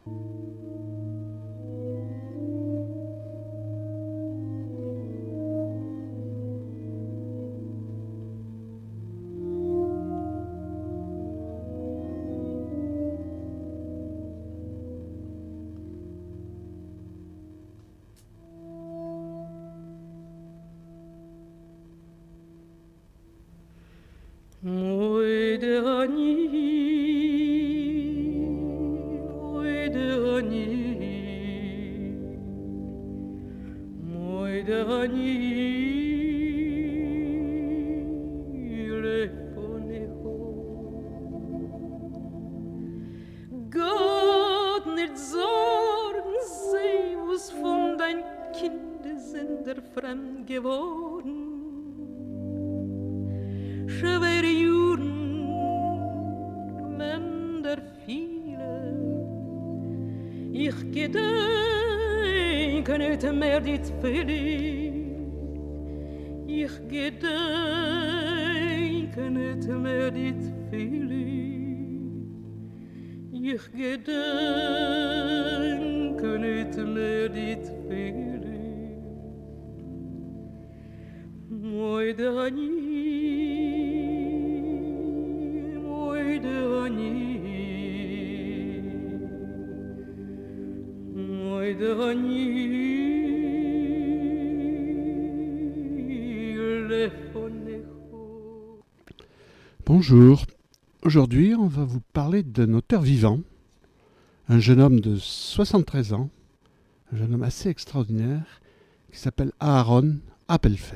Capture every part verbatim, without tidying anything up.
Bonjour, aujourd'hui on va vous parler d'un auteur vivant, un jeune homme de soixante-treize ans, un jeune homme assez extraordinaire qui s'appelle Aaron Appelfeld.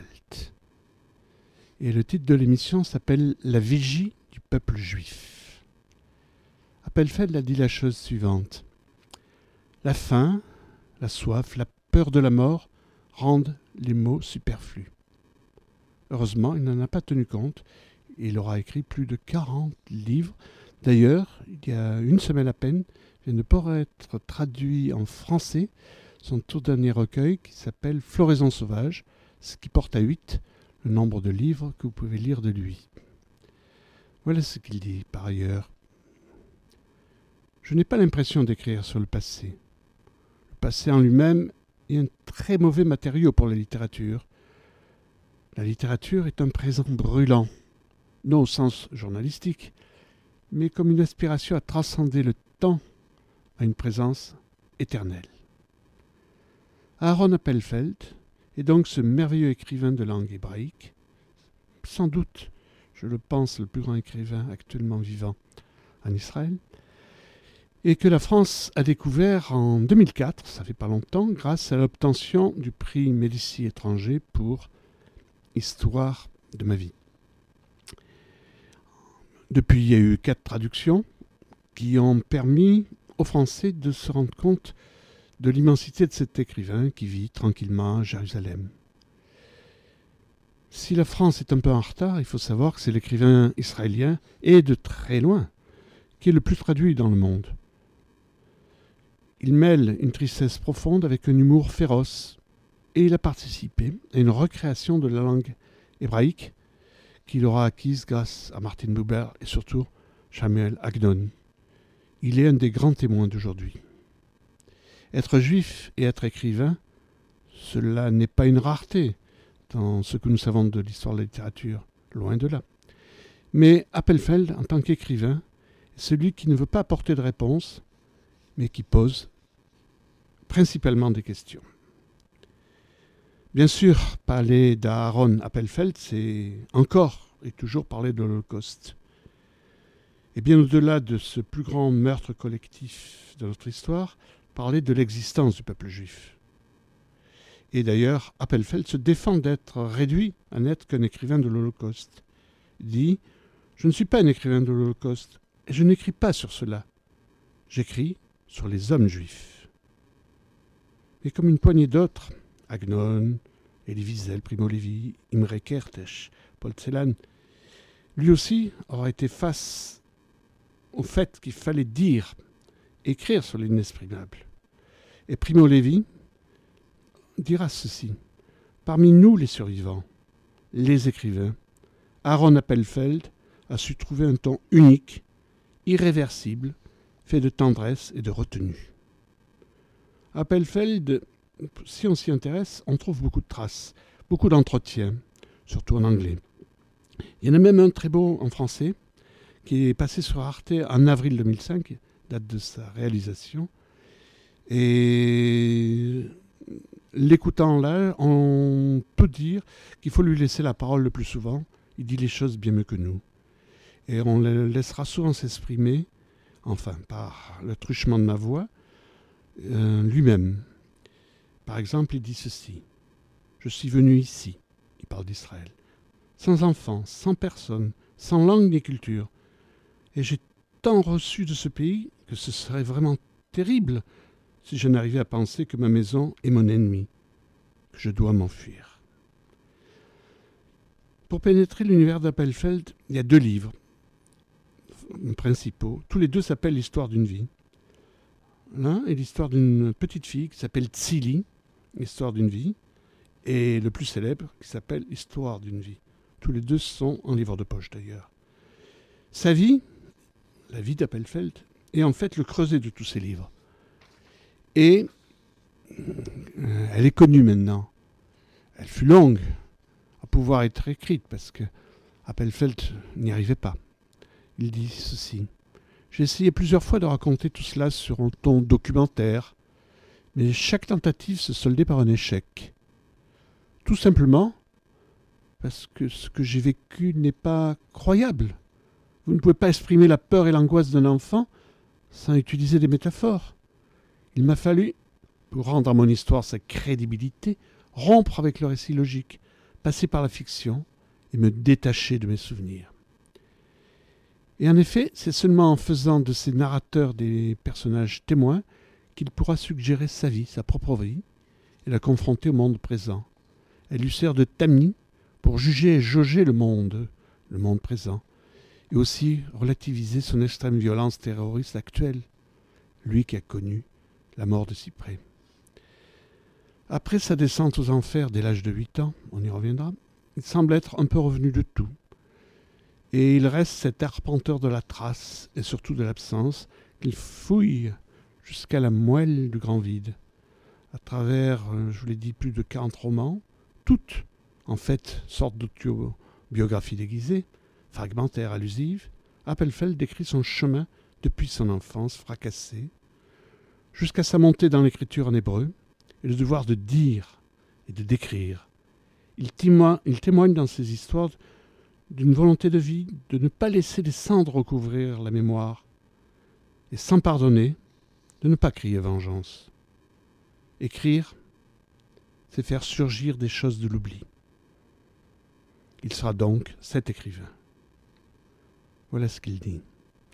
Et le titre de l'émission s'appelle « La vigie du peuple juif ». Appelfeld a dit la chose suivante. La faim, la soif, la peur de la mort rendent les mots superflus. Heureusement, il n'en a pas tenu compte. Il aura écrit plus de quarante livres. D'ailleurs, il y a une semaine à peine, vient de pouvoir être traduit en français son tout dernier recueil qui s'appelle « Floraison sauvage », ce qui porte à huit le nombre de livres que vous pouvez lire de lui. Voilà ce qu'il dit par ailleurs. Je n'ai pas l'impression d'écrire sur le passé. Le passé en lui-même est un très mauvais matériau pour la littérature. La littérature est un présent brûlant, non au sens journalistique, mais comme une aspiration à transcender le temps à une présence éternelle. Aaron Appelfeld est donc ce merveilleux écrivain de langue hébraïque, sans doute, je le pense, le plus grand écrivain actuellement vivant en Israël, et que la France a découvert en deux mille quatre, ça fait pas longtemps, grâce à l'obtention du prix Médicis étranger pour Histoire de ma vie. Depuis, il y a eu quatre traductions qui ont permis aux Français de se rendre compte de l'immensité de cet écrivain qui vit tranquillement à Jérusalem. Si la France est un peu en retard, il faut savoir que c'est l'écrivain israélien, et de très loin, qui est le plus traduit dans le monde. Il mêle une tristesse profonde avec un humour féroce, et il a participé à une recréation de la langue hébraïque qu'il aura acquise grâce à Martin Buber et surtout Samuel Agnon. Il est un des grands témoins d'aujourd'hui. Être juif et être écrivain, cela n'est pas une rareté dans ce que nous savons de l'histoire de la littérature, loin de là. Mais Appelfeld, en tant qu'écrivain, est celui qui ne veut pas apporter de réponse, mais qui pose principalement des questions. Bien sûr, parler d'Aaron Appelfeld, c'est encore et toujours parler de l'Holocauste. Et bien au-delà de ce plus grand meurtre collectif de notre histoire, parler de l'existence du peuple juif. Et d'ailleurs, Appelfeld se défend d'être réduit à n'être qu'un écrivain de l'Holocauste. Il dit « Je ne suis pas un écrivain de l'Holocauste, et je n'écris pas sur cela. J'écris sur les hommes juifs. » Et comme une poignée d'autres, Agnon, Elie Wiesel, Primo Levi, Imre Kertész, Paul Celan, lui aussi aura été face au fait qu'il fallait dire, écrire sur l'inexprimable. Et Primo Levi dira ceci. Parmi nous les survivants, les écrivains, Aaron Appelfeld a su trouver un ton unique, irréversible, fait de tendresse et de retenue. Appelfeld, si on s'y intéresse, on trouve beaucoup de traces, beaucoup d'entretiens, surtout en anglais. Il y en a même un très beau en français, qui est passé sur Arte en avril deux mille cinq, date de sa réalisation. Et l'écoutant là, on peut dire qu'il faut lui laisser la parole le plus souvent. Il dit les choses bien mieux que nous. Et on le laissera souvent s'exprimer, enfin par le truchement de ma voix, euh, lui-même. Par exemple, il dit ceci. Je suis venu ici, il parle d'Israël, sans enfants, sans personne, sans langue ni culture. Et j'ai tant reçu de ce pays que ce serait vraiment terrible si je n'arrivais à penser que ma maison est mon ennemi, que je dois m'enfuir. Pour pénétrer l'univers d'Appelfeld, il y a deux livres principaux. Tous les deux s'appellent l'histoire d'une vie. L'un est l'histoire d'une petite fille qui s'appelle Tzili, l'histoire d'une vie, et le plus célèbre qui s'appelle l'histoire d'une vie. Tous les deux sont en livre de poche d'ailleurs. Sa vie, la vie d'Appelfeld, est en fait le creuset de tous ces livres. Et euh, elle est connue maintenant. Elle fut longue à pouvoir être écrite parce que Appelfeld n'y arrivait pas. Il dit ceci. J'ai essayé plusieurs fois de raconter tout cela sur un ton documentaire, mais chaque tentative se soldait par un échec. Tout simplement parce que ce que j'ai vécu n'est pas croyable. Vous ne pouvez pas exprimer la peur et l'angoisse d'un enfant sans utiliser des métaphores. Il m'a fallu, pour rendre à mon histoire sa crédibilité, rompre avec le récit logique, passer par la fiction et me détacher de mes souvenirs. Et en effet, c'est seulement en faisant de ces narrateurs des personnages témoins qu'il pourra suggérer sa vie, sa propre vie, et la confronter au monde présent. Elle lui sert de tamis pour juger et jauger le monde, le monde présent, et aussi relativiser son extrême violence terroriste actuelle, lui qui a connu la mort de si près. Après sa descente aux enfers dès l'âge de huit ans, on y reviendra, il semble être un peu revenu de tout. Et il reste cet arpenteur de la trace et surtout de l'absence qu'il fouille jusqu'à la moelle du grand vide. À travers, je vous l'ai dit, plus de quarante romans, toutes, en fait, sortes d'autobiographies déguisées, fragmentaires, allusives, Appelfeld décrit son chemin depuis son enfance fracassée, jusqu'à sa montée dans l'écriture en hébreu, et le devoir de dire et de décrire. Il témoigne, il témoigne dans ses histoires d'une volonté de vie, de ne pas laisser les cendres recouvrir la mémoire, et sans pardonner, de ne pas crier vengeance. Écrire, c'est faire surgir des choses de l'oubli. Il sera donc cet écrivain. Voilà ce qu'il dit.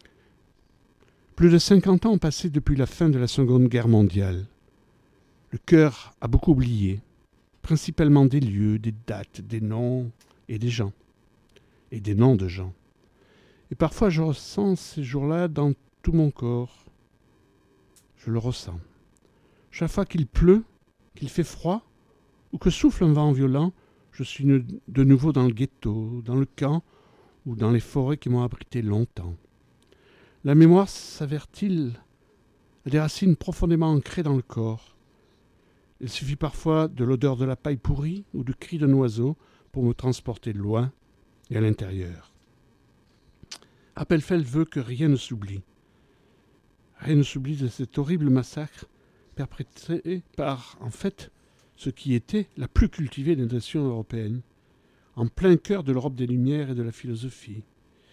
Plus de cinquante ans ont passé depuis la fin de la Seconde Guerre mondiale. Le cœur a beaucoup oublié, principalement des lieux, des dates, des noms et des gens. Et des noms de gens. Et parfois je ressens ces jours-là dans tout mon corps. Je le ressens. Chaque fois qu'il pleut, qu'il fait froid, ou que souffle un vent violent, je suis de nouveau dans le ghetto, dans le camp, ou dans les forêts qui m'ont abrité longtemps. La mémoire s'avère-t-il à des racines profondément ancrées dans le corps. Il suffit parfois de l'odeur de la paille pourrie ou du cri d'un oiseau pour me transporter loin et à l'intérieur. Appelfeld veut que rien ne s'oublie. Rien ne s'oublie de cet horrible massacre perpétré par, en fait, ce qui était la plus cultivée des nations européennes, en plein cœur de l'Europe des Lumières et de la philosophie.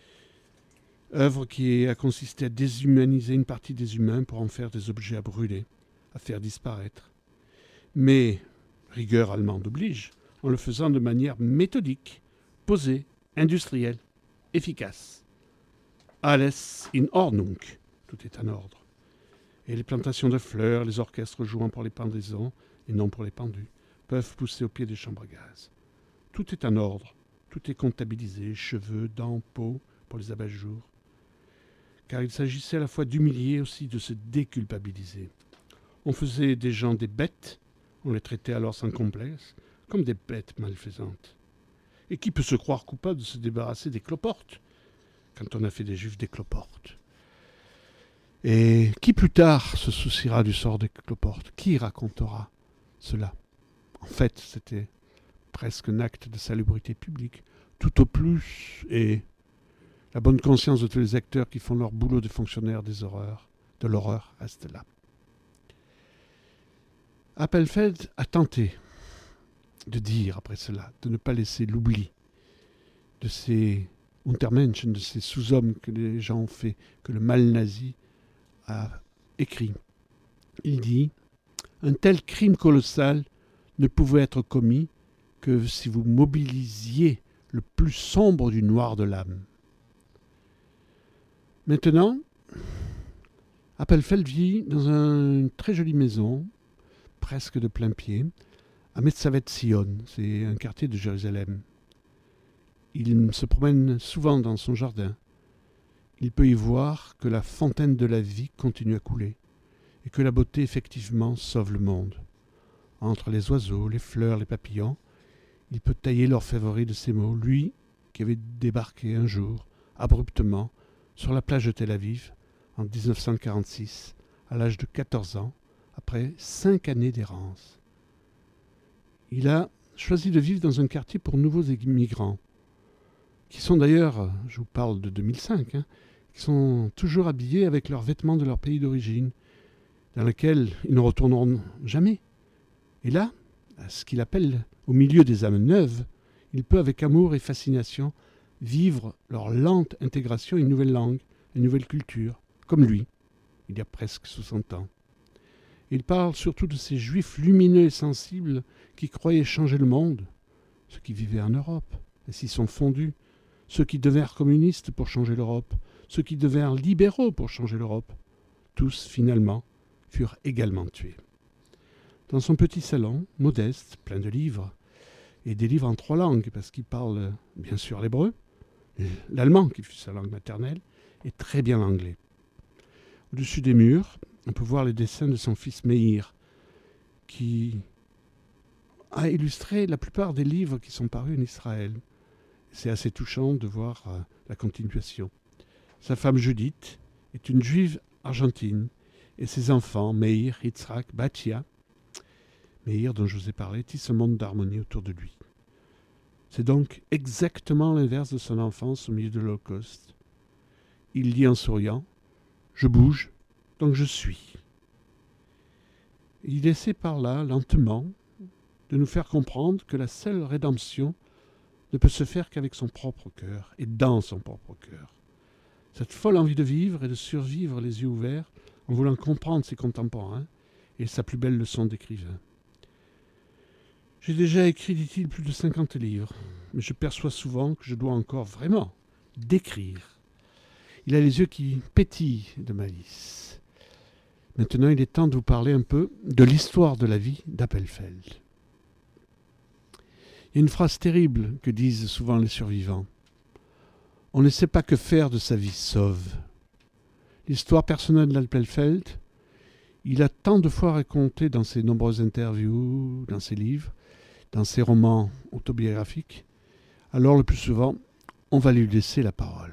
Œuvre qui a consisté à déshumaniser une partie des humains pour en faire des objets à brûler, à faire disparaître. Mais, rigueur allemande oblige, en le faisant de manière méthodique, posée, industrielle, efficace. Alles in Ordnung, tout est en ordre. Et les plantations de fleurs, les orchestres jouant pour les pendaisons et non pour les pendus, peuvent pousser au pied des chambres à gaz. Tout est en ordre, tout est comptabilisé, cheveux, dents, peau, pour les abat-jours. Car il s'agissait à la fois d'humilier et aussi de se déculpabiliser. On faisait des gens des bêtes, on les traitait alors sans complexe, comme des bêtes malfaisantes. Et qui peut se croire coupable de se débarrasser des cloportes, quand on a fait des juifs des cloportes? Et qui plus tard se souciera du sort des cloportes? Qui racontera cela? En fait, c'était presque un acte de salubrité publique, tout au plus, et la bonne conscience de tous les acteurs qui font leur boulot de fonctionnaires des horreurs, de l'horreur, reste là. Appelfeld a tenté de dire après cela, de ne pas laisser l'oubli de ces Untermenschen, de ces sous-hommes que les gens ont fait, que le mal nazi a écrit. Il dit « Un tel crime colossal ne pouvait être commis que si vous mobilisiez le plus sombre du noir de l'âme. » Maintenant, Appelfeld vit dans une très jolie maison, presque de plein pied, à Metzavet Sion, c'est un quartier de Jérusalem. Il se promène souvent dans son jardin. Il peut y voir que la fontaine de la vie continue à couler et que la beauté effectivement sauve le monde. Entre les oiseaux, les fleurs, les papillons, il peut tailler l'orfèvrerie de ces mots, lui qui avait débarqué un jour, abruptement, sur la plage de Tel Aviv, en dix-neuf cent quarante-six, à l'âge de quatorze ans, après cinq années d'errance. Il a choisi de vivre dans un quartier pour nouveaux immigrants, qui sont d'ailleurs, je vous parle de deux mille cinq, hein, qui sont toujours habillés avec leurs vêtements de leur pays d'origine, dans lequel ils ne retourneront jamais. Et là, à ce qu'il appelle au milieu des âmes neuves, il peut avec amour et fascination vivre leur lente intégration à une nouvelle langue, à une nouvelle culture, comme lui, il y a presque soixante ans. Il parle surtout de ces juifs lumineux et sensibles qui croyaient changer le monde, ceux qui vivaient en Europe et s'y sont fondus, ceux qui devinrent communistes pour changer l'Europe, ceux qui devinrent libéraux pour changer l'Europe. Tous, finalement, furent également tués. Dans son petit salon, modeste, plein de livres, et des livres en trois langues, parce qu'il parle bien sûr l'hébreu, l'allemand, qui fut sa langue maternelle, et très bien l'anglais. Au-dessus des murs, on peut voir les dessins de son fils Meir, qui a illustré la plupart des livres qui sont parus en Israël. C'est assez touchant de voir euh, la continuation. Sa femme Judith est une juive argentine, et ses enfants, Meir, Yitzhak, Batia, Meir dont je vous ai parlé, tisse un monde d'harmonie autour de lui. C'est donc exactement l'inverse de son enfance au milieu de l'Holocauste. Il dit en souriant « Je bouge, donc je suis ». Il essaie par là, lentement, de nous faire comprendre que la seule rédemption ne peut se faire qu'avec son propre cœur et dans son propre cœur. Cette folle envie de vivre et de survivre les yeux ouverts en voulant comprendre ses contemporains est sa plus belle leçon d'écrivain. J'ai déjà écrit, dit-il, plus de cinquante livres, mais je perçois souvent que je dois encore vraiment d'écrire. Il a les yeux qui pétillent de malice. Maintenant, il est temps de vous parler un peu de l'histoire de la vie d'Appelfeld. Il y a une phrase terrible que disent souvent les survivants. On ne sait pas que faire de sa vie sauve. L'histoire personnelle d'Appelfeld, il a tant de fois raconté dans ses nombreuses interviews, dans ses livres, dans ses romans autobiographiques, alors le plus souvent, on va lui laisser la parole.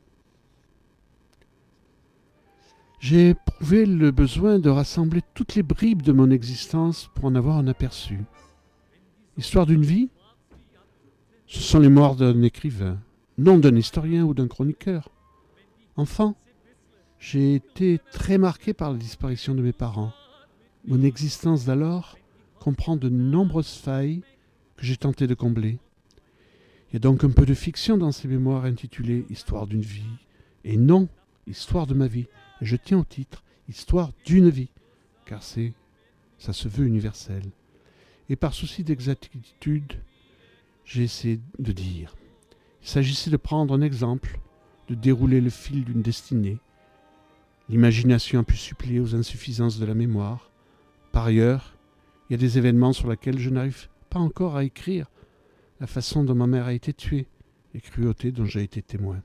J'ai éprouvé le besoin de rassembler toutes les bribes de mon existence pour en avoir un aperçu. L'histoire d'une vie, ce sont les mémoires d'un écrivain, non d'un historien ou d'un chroniqueur. Enfant, j'ai été très marqué par la disparition de mes parents. Mon existence d'alors comprend de nombreuses failles que j'ai tenté de combler. Il y a donc un peu de fiction dans ces mémoires intitulées « Histoire d'une vie » et non « Histoire de ma vie ». Et je tiens au titre « Histoire d'une vie » car c'est, ça se veut universel. Et par souci d'exactitude, j'ai essayé de dire. Il s'agissait de prendre un exemple, de dérouler le fil d'une destinée. L'imagination a pu suppléer aux insuffisances de la mémoire. Par ailleurs, il y a des événements sur lesquels je n'arrive pas encore à écrire. La façon dont ma mère a été tuée, les cruautés dont j'ai été témoin.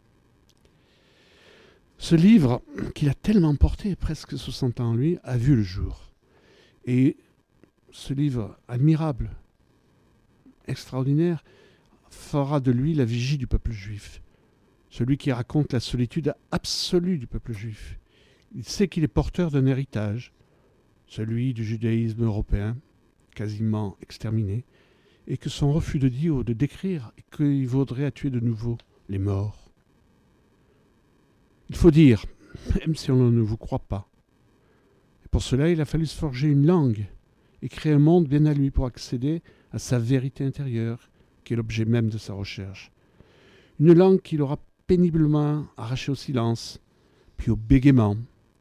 Ce livre, qu'il a tellement porté, presque soixante ans en lui, a vu le jour. Et ce livre admirable, extraordinaire, fera de lui la vigie du peuple juif. Celui qui raconte la solitude absolue du peuple juif, Il sait qu'il est porteur d'un héritage, celui du judaïsme européen, quasiment exterminé, et que son refus de dire ou de décrire qu'il vaudrait à tuer de nouveau les morts. Il faut dire, même si on ne vous croit pas. Et pour cela, il a fallu se forger une langue et créer un monde bien à lui pour accéder à sa vérité intérieure, qui est l'objet même de sa recherche. Une langue qu'il aura péniblement arrachée au silence, puis au bégaiement.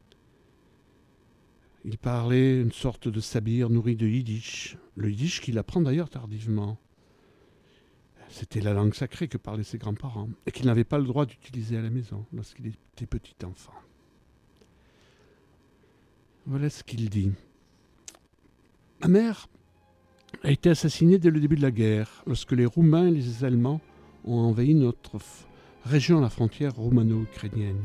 Il parlait une sorte de sabir nourri de yiddish, le yiddish qu'il apprend d'ailleurs tardivement. C'était la langue sacrée que parlaient ses grands-parents et qu'il n'avait pas le droit d'utiliser à la maison lorsqu'il était petit enfant. Voilà ce qu'il dit. Ma mère a été assassinée dès le début de la guerre, lorsque les Roumains et les Allemands ont envahi notre f- région à la frontière roumano-ukrainienne.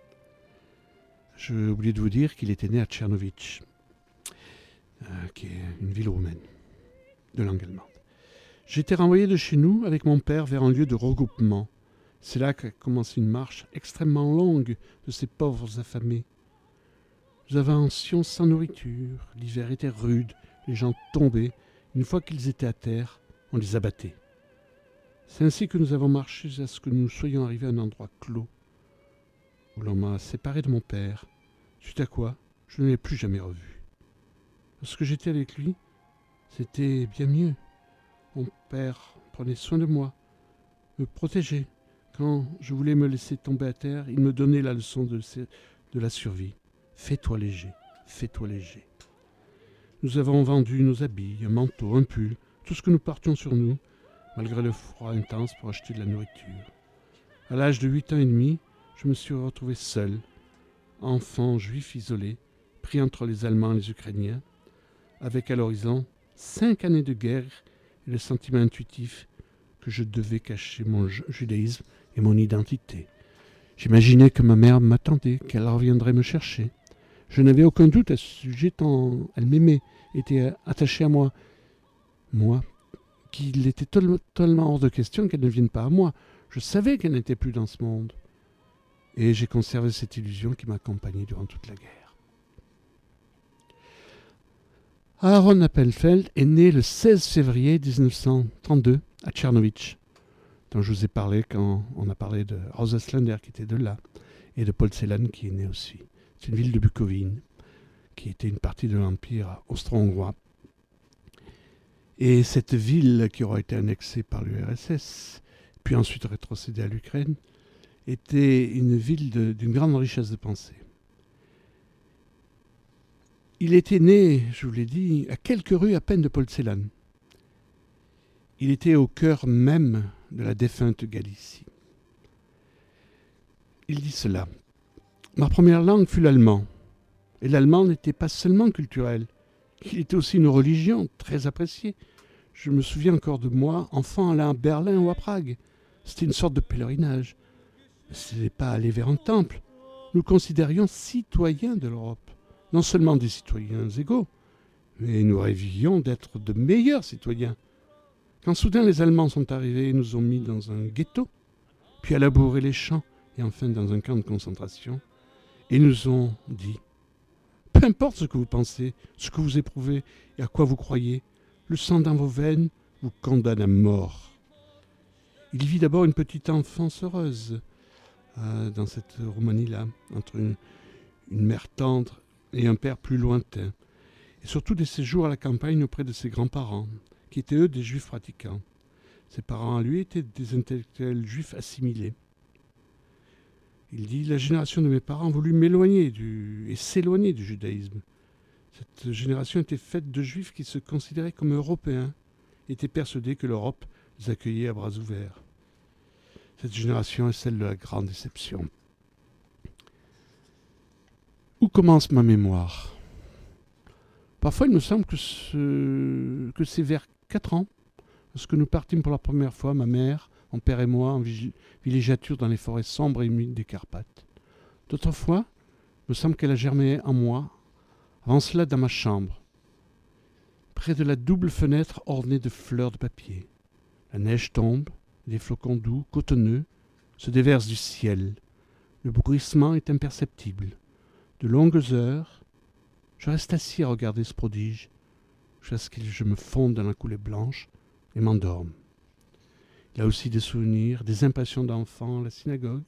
J'ai oublié de vous dire qu'il était né à Tchernovitch, euh, qui est une ville roumaine, de langue allemande. J'ai été renvoyé de chez nous avec mon père vers un lieu de regroupement. C'est là qu'a commencé une marche extrêmement longue de ces pauvres affamés. Nous avancions sans nourriture, l'hiver était rude, les gens tombaient. Une fois qu'ils étaient à terre, on les abattait. C'est ainsi que nous avons marché jusqu'à ce que nous soyons arrivés à un endroit clos, où l'on m'a séparé de mon père, suite à quoi je ne l'ai plus jamais revu. Lorsque j'étais avec lui, c'était bien mieux. Mon père prenait soin de moi, me protégeait. Quand je voulais me laisser tomber à terre, il me donnait la leçon de, de la survie. Fais-toi léger, fais-toi léger. Nous avons vendu nos habits, un manteau, un pull, tout ce que nous portions sur nous, malgré le froid intense pour acheter de la nourriture. À l'âge de huit ans et demi, je me suis retrouvé seul, enfant juif isolé, pris entre les Allemands et les Ukrainiens, avec à l'horizon cinq années de guerre et le sentiment intuitif que je devais cacher mon judaïsme et mon identité. J'imaginais que ma mère m'attendait, qu'elle reviendrait me chercher. Je n'avais aucun doute à ce sujet tant elle m'aimait, était attachée à moi. Moi, qu'il était totalement hors de question qu'elle ne vienne pas à moi. Je savais qu'elle n'était plus dans ce monde. Et j'ai conservé cette illusion qui m'accompagnait durant toute la guerre. Aaron Appelfeld est né le seize février dix-neuf cent trente-deux à Tchernovitch, dont je vous ai parlé quand on a parlé de Rosa Slender qui était de là, et de Paul Celan qui est né aussi. C'est une ville de Bukovine, qui était une partie de l'Empire austro-hongrois. Et cette ville, qui aura été annexée par l'U R S S, puis ensuite rétrocédée à l'Ukraine, était une ville de, d'une grande richesse de pensée. Il était né, je vous l'ai dit, à quelques rues à peine de Paul Celan. Il était au cœur même de la défunte Galicie. Il dit cela. Ma première langue fut l'allemand. Et l'allemand n'était pas seulement culturel. Il était aussi une religion très appréciée. Je me souviens encore de moi, enfant, allant à Berlin ou à Prague. C'était une sorte de pèlerinage. Ce n'était pas aller vers un temple. Nous considérions citoyens de l'Europe. Non seulement des citoyens égaux, mais nous rêvions d'être de meilleurs citoyens. Quand soudain les Allemands sont arrivés et nous ont mis dans un ghetto, puis à labourer les champs et enfin dans un camp de concentration, et nous ont dit « Peu importe ce que vous pensez, ce que vous éprouvez et à quoi vous croyez, le sang dans vos veines vous condamne à mort. » Il vit d'abord une petite enfance heureuse euh, dans cette Roumanie-là, entre une, une mère tendre et un père plus lointain, et surtout des séjours à la campagne auprès de ses grands-parents, qui étaient eux des juifs pratiquants. Ses parents à lui étaient des intellectuels juifs assimilés. Il dit « La génération de mes parents voulut m'éloigner du, et s'éloigner du judaïsme. Cette génération était faite de juifs qui se considéraient comme européens, étaient persuadés que l'Europe les accueillait à bras ouverts. Cette génération est celle de la grande déception. » Où commence ma mémoire ? Parfois, il me semble que, ce, que c'est vers quatre ans, lorsque nous partîmes pour la première fois, ma mère, mon père et moi, en villégiature dans les forêts sombres et humides des Carpates. D'autres fois, il me semble qu'elle a germé en moi, avant cela dans ma chambre, près de la double fenêtre ornée de fleurs de papier. La neige tombe, des flocons doux, cotonneux, se déversent du ciel. Le bruissement est imperceptible. De longues heures, je reste assis à regarder ce prodige, jusqu'à ce que je me fonde dans la coulée blanche et m'endorme. Il a aussi des souvenirs, des impressions d'enfant à la synagogue,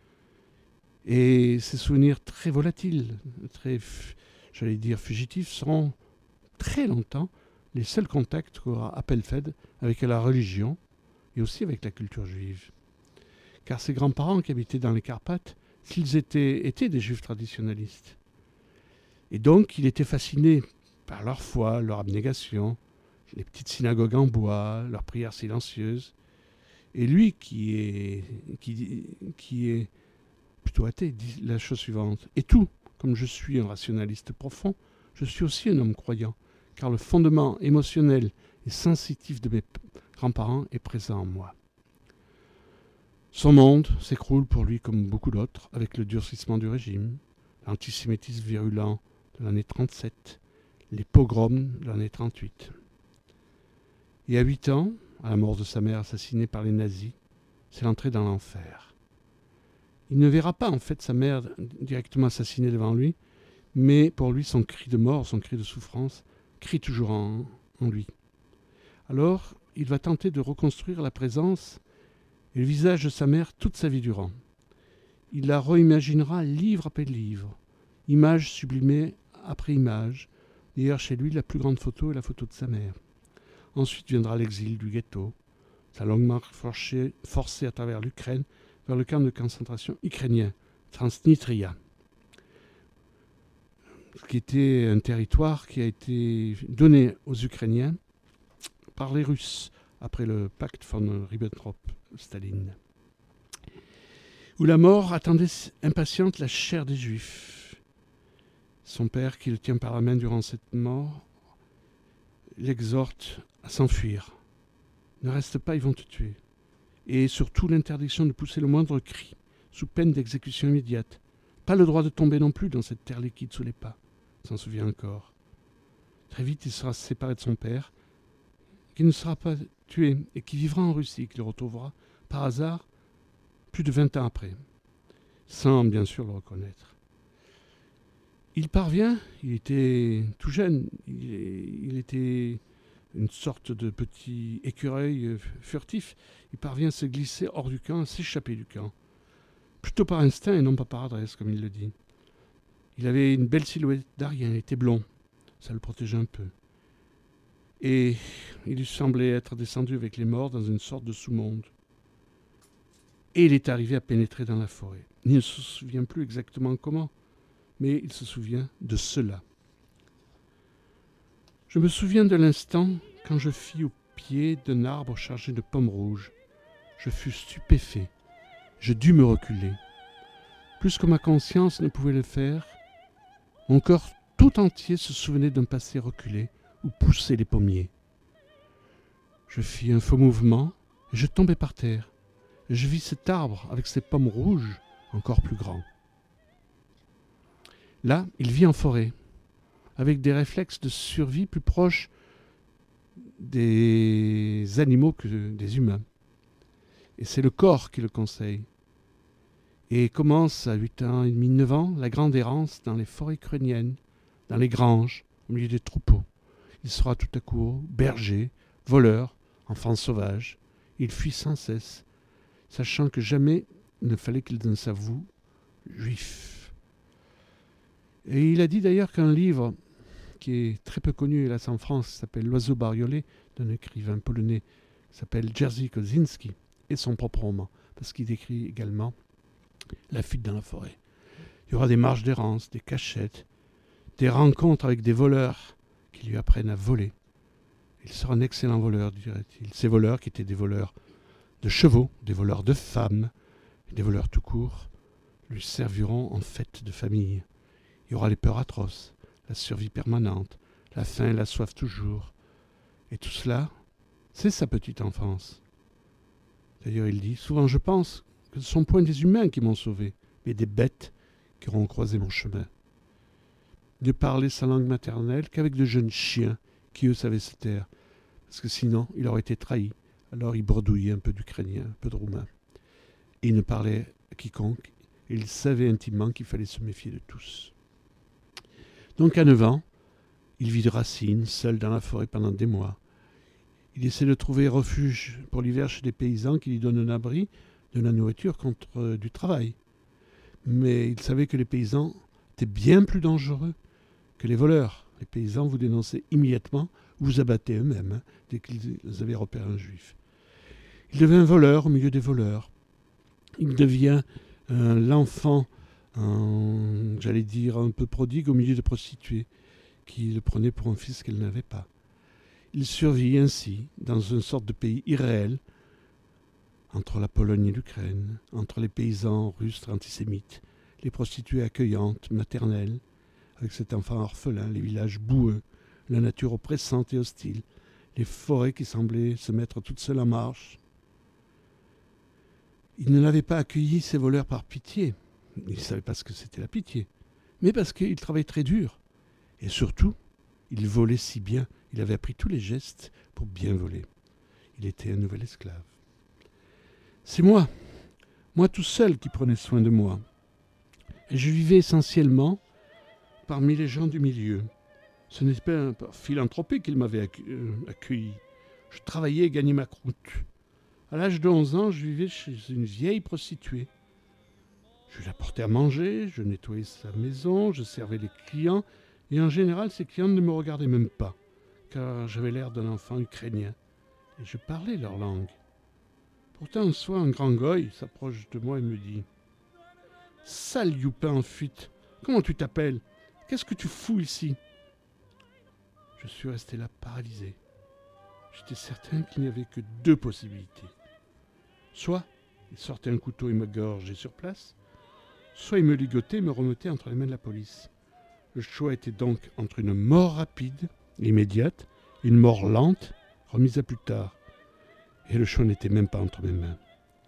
et ces souvenirs très volatiles, très, j'allais dire fugitifs, seront très longtemps les seuls contacts qu'aura Appelfeld avec la religion et aussi avec la culture juive. Car ses grands-parents qui habitaient dans les Carpates, s'ils étaient, étaient des juifs traditionalistes. Et donc, il était fasciné par leur foi, leur abnégation, les petites synagogues en bois, leurs prières silencieuses. Et lui, qui est, qui, qui est plutôt athée, dit la chose suivante. Et tout, comme je suis un rationaliste profond, je suis aussi un homme croyant, car le fondement émotionnel et sensitif de mes grands-parents est présent en moi. Son monde s'écroule pour lui comme beaucoup d'autres, avec le durcissement du régime, l'antisémitisme virulent de l'année trente-sept, les pogroms de l'année trente-huit. Et à huit ans, à la mort de sa mère assassinée par les nazis, c'est l'entrée dans l'enfer. Il ne verra pas en fait sa mère directement assassinée devant lui, mais pour lui son cri de mort, son cri de souffrance, crie toujours en, en lui. Alors, il va tenter de reconstruire la présence et le visage de sa mère toute sa vie durant. Il la reimaginera livre après livre, image sublimée après image. D'ailleurs, chez lui, la plus grande photo est la photo de sa mère. Ensuite viendra l'exil du ghetto, sa longue marche forcée, forcée à travers l'Ukraine vers le camp de concentration ukrainien, Transnistria, qui était un territoire qui a été donné aux Ukrainiens par les Russes après le pacte von Ribbentrop-Staline, où la mort attendait impatiente la chair des Juifs. Son père, qui le tient par la main durant cette mort, l'exhorte à s'enfuir. Ne reste pas, ils vont te tuer. Et surtout l'interdiction de pousser le moindre cri, sous peine d'exécution immédiate. Pas le droit de tomber non plus dans cette terre liquide sous les pas. Il s'en souvient encore. Très vite, il sera séparé de son père, qui ne sera pas tué et qui vivra en Russie, qu'il retrouvera par hasard plus de vingt ans après, sans bien sûr le reconnaître. Il parvient, il était tout jeune, il, il était une sorte de petit écureuil furtif, il parvient à se glisser hors du camp, à s'échapper du camp, plutôt par instinct et non pas par adresse, comme il le dit. Il avait une belle silhouette d'Arien, il était blond, ça le protégeait un peu. Et il lui semblait être descendu avec les morts dans une sorte de sous-monde. Et il est arrivé à pénétrer dans la forêt. Il ne se souvient plus exactement comment, mais il se souvient de cela. Je me souviens de l'instant quand je fis au pied d'un arbre chargé de pommes rouges. Je fus stupéfait. Je dus me reculer. Plus que ma conscience ne pouvait le faire, mon corps tout entier se souvenait d'un passé reculé où poussaient les pommiers. Je fis un faux mouvement et je tombai par terre. Et je vis cet arbre avec ses pommes rouges encore plus grands. Là, il vit en forêt, avec des réflexes de survie plus proches des animaux que des humains. Et c'est le corps qui le conseille. Et commence à huit ans et demi, neuf ans, la grande errance dans les forêts ukrainiennes, dans les granges, au milieu des troupeaux. Il sera tout à coup berger, voleur, enfant sauvage. Il fuit sans cesse, sachant que jamais il ne fallait qu'il ne s'avoue juif. Et il a dit d'ailleurs qu'un livre qui est très peu connu, hélas en France, s'appelle L'oiseau bariolé, d'un écrivain polonais qui s'appelle Jerzy Kosinski, est son propre roman, parce qu'il décrit également la fuite dans la forêt. Il y aura des marches d'errance, des cachettes, des rencontres avec des voleurs qui lui apprennent à voler. Il sera un excellent voleur, dirait-il. Ces voleurs qui étaient des voleurs de chevaux, des voleurs de femmes, des voleurs tout court, lui serviront en fête de famille. Il y aura les peurs atroces, la survie permanente, la faim et la soif toujours. Et tout cela, c'est sa petite enfance. D'ailleurs, il dit, souvent je pense que ce sont point des humains qui m'ont sauvé, mais des bêtes qui auront croisé mon chemin. Ne parler sa langue maternelle qu'avec de jeunes chiens qui, eux, savaient se taire, parce que sinon, il aurait été trahi. Alors il bredouillait un peu d'ukrainien, un peu de roumain. Et il ne parlait à quiconque, et il savait intimement qu'il fallait se méfier de tous. Donc à neuf ans, il vit de racines, seul dans la forêt pendant des mois. Il essaie de trouver refuge pour l'hiver chez des paysans qui lui donnent un abri, de la nourriture contre euh, du travail. Mais il savait que les paysans étaient bien plus dangereux que les voleurs. Les paysans vous dénonçaient immédiatement, vous abattaient eux-mêmes hein, dès qu'ils avaient repéré un juif. Il devient voleur au milieu des voleurs. Il devient euh, l'enfant, euh, j'allais dire, un peu prodigue au milieu de prostituées qui le prenaient pour un fils qu'elle n'avait pas. Il survit ainsi dans une sorte de pays irréel entre la Pologne et l'Ukraine, entre les paysans russes antisémites, les prostituées accueillantes, maternelles, avec cet enfant orphelin, les villages boueux, la nature oppressante et hostile, les forêts qui semblaient se mettre toutes seules en marche. Il ne l'avait pas accueilli, ces voleurs, par pitié. Il ne savait pas ce que c'était la pitié, mais parce qu'il travaillait très dur. Et surtout, il volait si bien, il avait appris tous les gestes pour bien voler. Il était un nouvel esclave. C'est moi, moi tout seul qui prenais soin de moi. Et je vivais essentiellement parmi les gens du milieu. Ce n'était pas par philanthropie qu'il m'avait accueilli. Je travaillais et gagnais ma croûte. À l'âge de onze ans, je vivais chez une vieille prostituée. Je lui apportais à manger, je nettoyais sa maison, je servais les clients, et en général, ces clients ne me regardaient même pas, car j'avais l'air d'un enfant ukrainien, et je parlais leur langue. Pourtant, un soir, un grand goy s'approche de moi et me dit « Sale youpin en fuite, comment tu t'appelles? Qu'est-ce que tu fous ici ?» Je suis resté là paralysé. J'étais certain qu'il n'y avait que deux possibilités. Soit il sortait un couteau et me gorgeait sur place, soit il me ligotait et me remettait entre les mains de la police. Le choix était donc entre une mort rapide, immédiate, et une mort lente, remise à plus tard. Et le choix n'était même pas entre mes mains.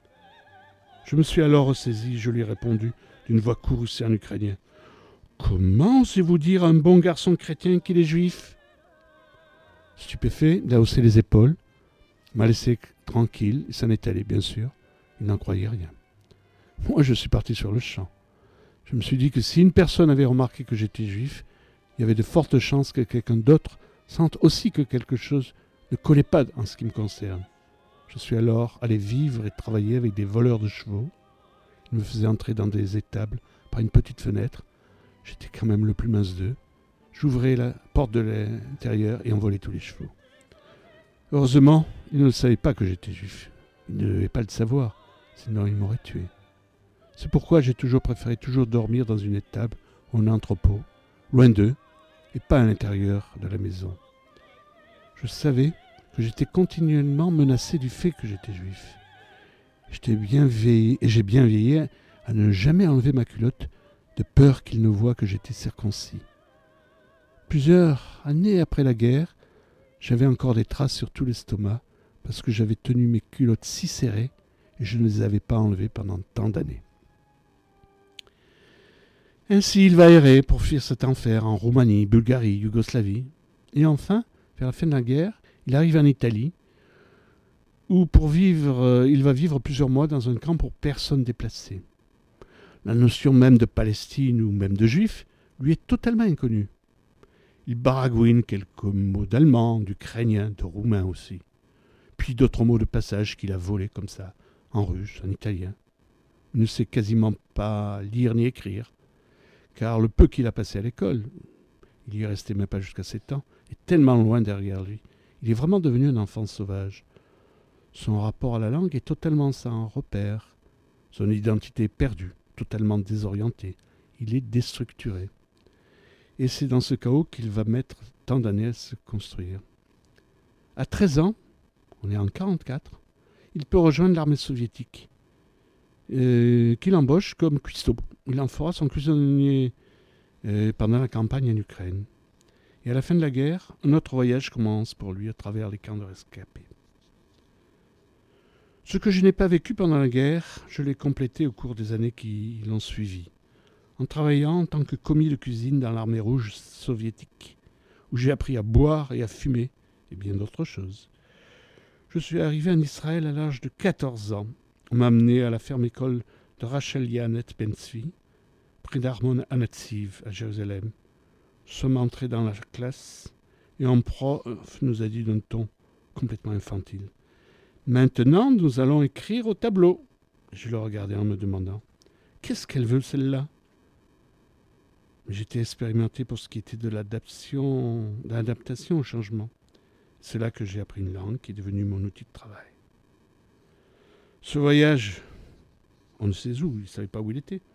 Je me suis alors ressaisi, je lui ai répondu d'une voix courroucée en ukrainien. « Comment osez-vous dire à un bon garçon chrétien qu'il est juif ?» Stupéfait, il a haussé les épaules, m'a laissé tranquille, et s'en est allé, bien sûr. Il n'en croyait rien. Moi, je suis parti sur le champ. Je me suis dit que si une personne avait remarqué que j'étais juif, il y avait de fortes chances que quelqu'un d'autre sente aussi que quelque chose ne collait pas en ce qui me concerne. Je suis alors allé vivre et travailler avec des voleurs de chevaux. Ils me faisaient entrer dans des étables par une petite fenêtre. J'étais quand même le plus mince d'eux. J'ouvrais la porte de l'intérieur et envolais tous les chevaux. Heureusement, ils ne savaient pas que j'étais juif. Ils ne devaient pas le savoir, sinon ils m'auraient tué. C'est pourquoi j'ai toujours préféré toujours dormir dans une étable ou un entrepôt, loin d'eux, et pas à l'intérieur de la maison. Je savais que j'étais continuellement menacé du fait que j'étais juif. J'étais bien veillé, et j'ai bien veillé à ne jamais enlever ma culotte, de peur qu'ils ne voient que j'étais circoncis. Plusieurs années après la guerre, j'avais encore des traces sur tout l'estomac parce que j'avais tenu mes culottes si serrées et je ne les avais pas enlevées pendant tant d'années. Ainsi, il va errer pour fuir cet enfer en Roumanie, Bulgarie, Yougoslavie. Et enfin, vers la fin de la guerre, il arrive en Italie où pour vivre, euh, il va vivre plusieurs mois dans un camp pour personnes déplacées. La notion même de Palestine ou même de juif lui est totalement inconnue. Il baragouine quelques mots d'allemand, d'ukrainien, de roumain aussi. Puis d'autres mots de passage qu'il a volés comme ça, en russe, en italien. Il ne sait quasiment pas lire ni écrire, car le peu qu'il a passé à l'école, il y est resté même pas jusqu'à sept ans, est tellement loin derrière lui. Il est vraiment devenu un enfant sauvage. Son rapport à la langue est totalement sans repère. Son identité est perdue, totalement désorientée. Il est déstructuré. Et c'est dans ce chaos qu'il va mettre tant d'années à se construire. À treize ans, on est en quarante-quatre, il peut rejoindre l'armée soviétique, euh, qu'il embauche comme cuistot. Il en fera son cuisinier euh, pendant la campagne en Ukraine. Et à la fin de la guerre, un autre voyage commence pour lui à travers les camps de rescapés. Ce que je n'ai pas vécu pendant la guerre, je l'ai complété au cours des années qui l'ont suivi, en travaillant en tant que commis de cuisine dans l'armée rouge soviétique, où j'ai appris à boire et à fumer, et bien d'autres choses. Je suis arrivé en Israël à l'âge de quatorze ans. On m'a amené à la ferme-école de Rachel Yanet Ben Tzvi, près d'Armon Anatsiv, à Jérusalem, sommes entrés dans la classe et un prof nous a dit d'un ton complètement infantile. « Maintenant, nous allons écrire au tableau. » Je le regardais en me demandant « Qu'est-ce qu'elle veut, celle-là ?» J'étais expérimenté pour ce qui était de l'adaptation, de l'adaptation au changement. C'est là que j'ai appris une langue qui est devenue mon outil de travail. Ce voyage, on ne sait où, il ne savait pas où il était.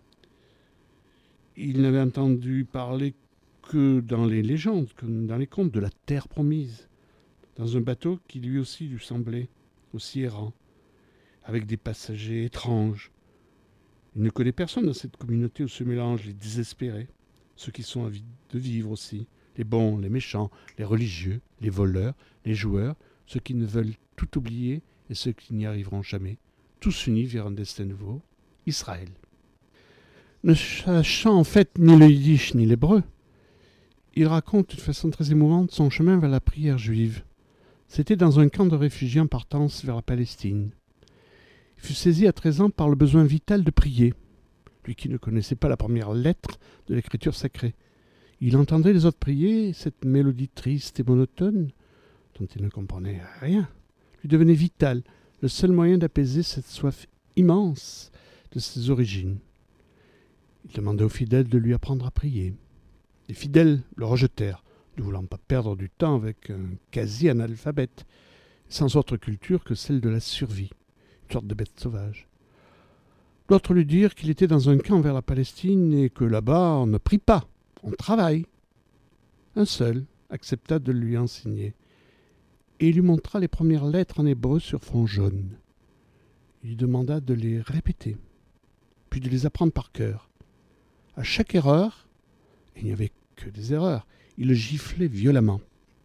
Il n'avait entendu parler que dans les légendes, comme dans les contes, de la terre promise, dans un bateau qui lui aussi lui semblait aussi errant, avec des passagers étranges. Il ne connaît personne dans cette communauté où se mélangent les désespérés, ceux qui sont avides de vivre aussi, les bons, les méchants, les religieux, les voleurs, les joueurs, ceux qui ne veulent tout oublier et ceux qui n'y arriveront jamais, tous unis vers un destin nouveau, Israël. Ne sachant en fait ni le yiddish ni l'hébreu, il raconte de façon très émouvante son chemin vers la prière juive. C'était dans un camp de réfugiés en partance vers la Palestine. Il fut saisi à treize ans par le besoin vital de prier, lui qui ne connaissait pas la première lettre de l'écriture sacrée. Il entendait les autres prier, cette mélodie triste et monotone, dont il ne comprenait rien, lui devenait vitale, le seul moyen d'apaiser cette soif immense de ses origines. Il demandait aux fidèles de lui apprendre à prier. Les fidèles le rejetèrent, ne voulant pas perdre du temps avec un quasi-analphabète, sans autre culture que celle de la survie, une sorte de bête sauvage. D'autres lui dirent qu'il était dans un camp vers la Palestine et que là-bas on ne prie pas, on travaille. Un seul accepta de lui enseigner, et il lui montra les premières lettres en hébreu sur fond jaune. Il lui demanda de les répéter, puis de les apprendre par cœur. À chaque erreur, et il n'y avait que des erreurs, il le giflait violemment.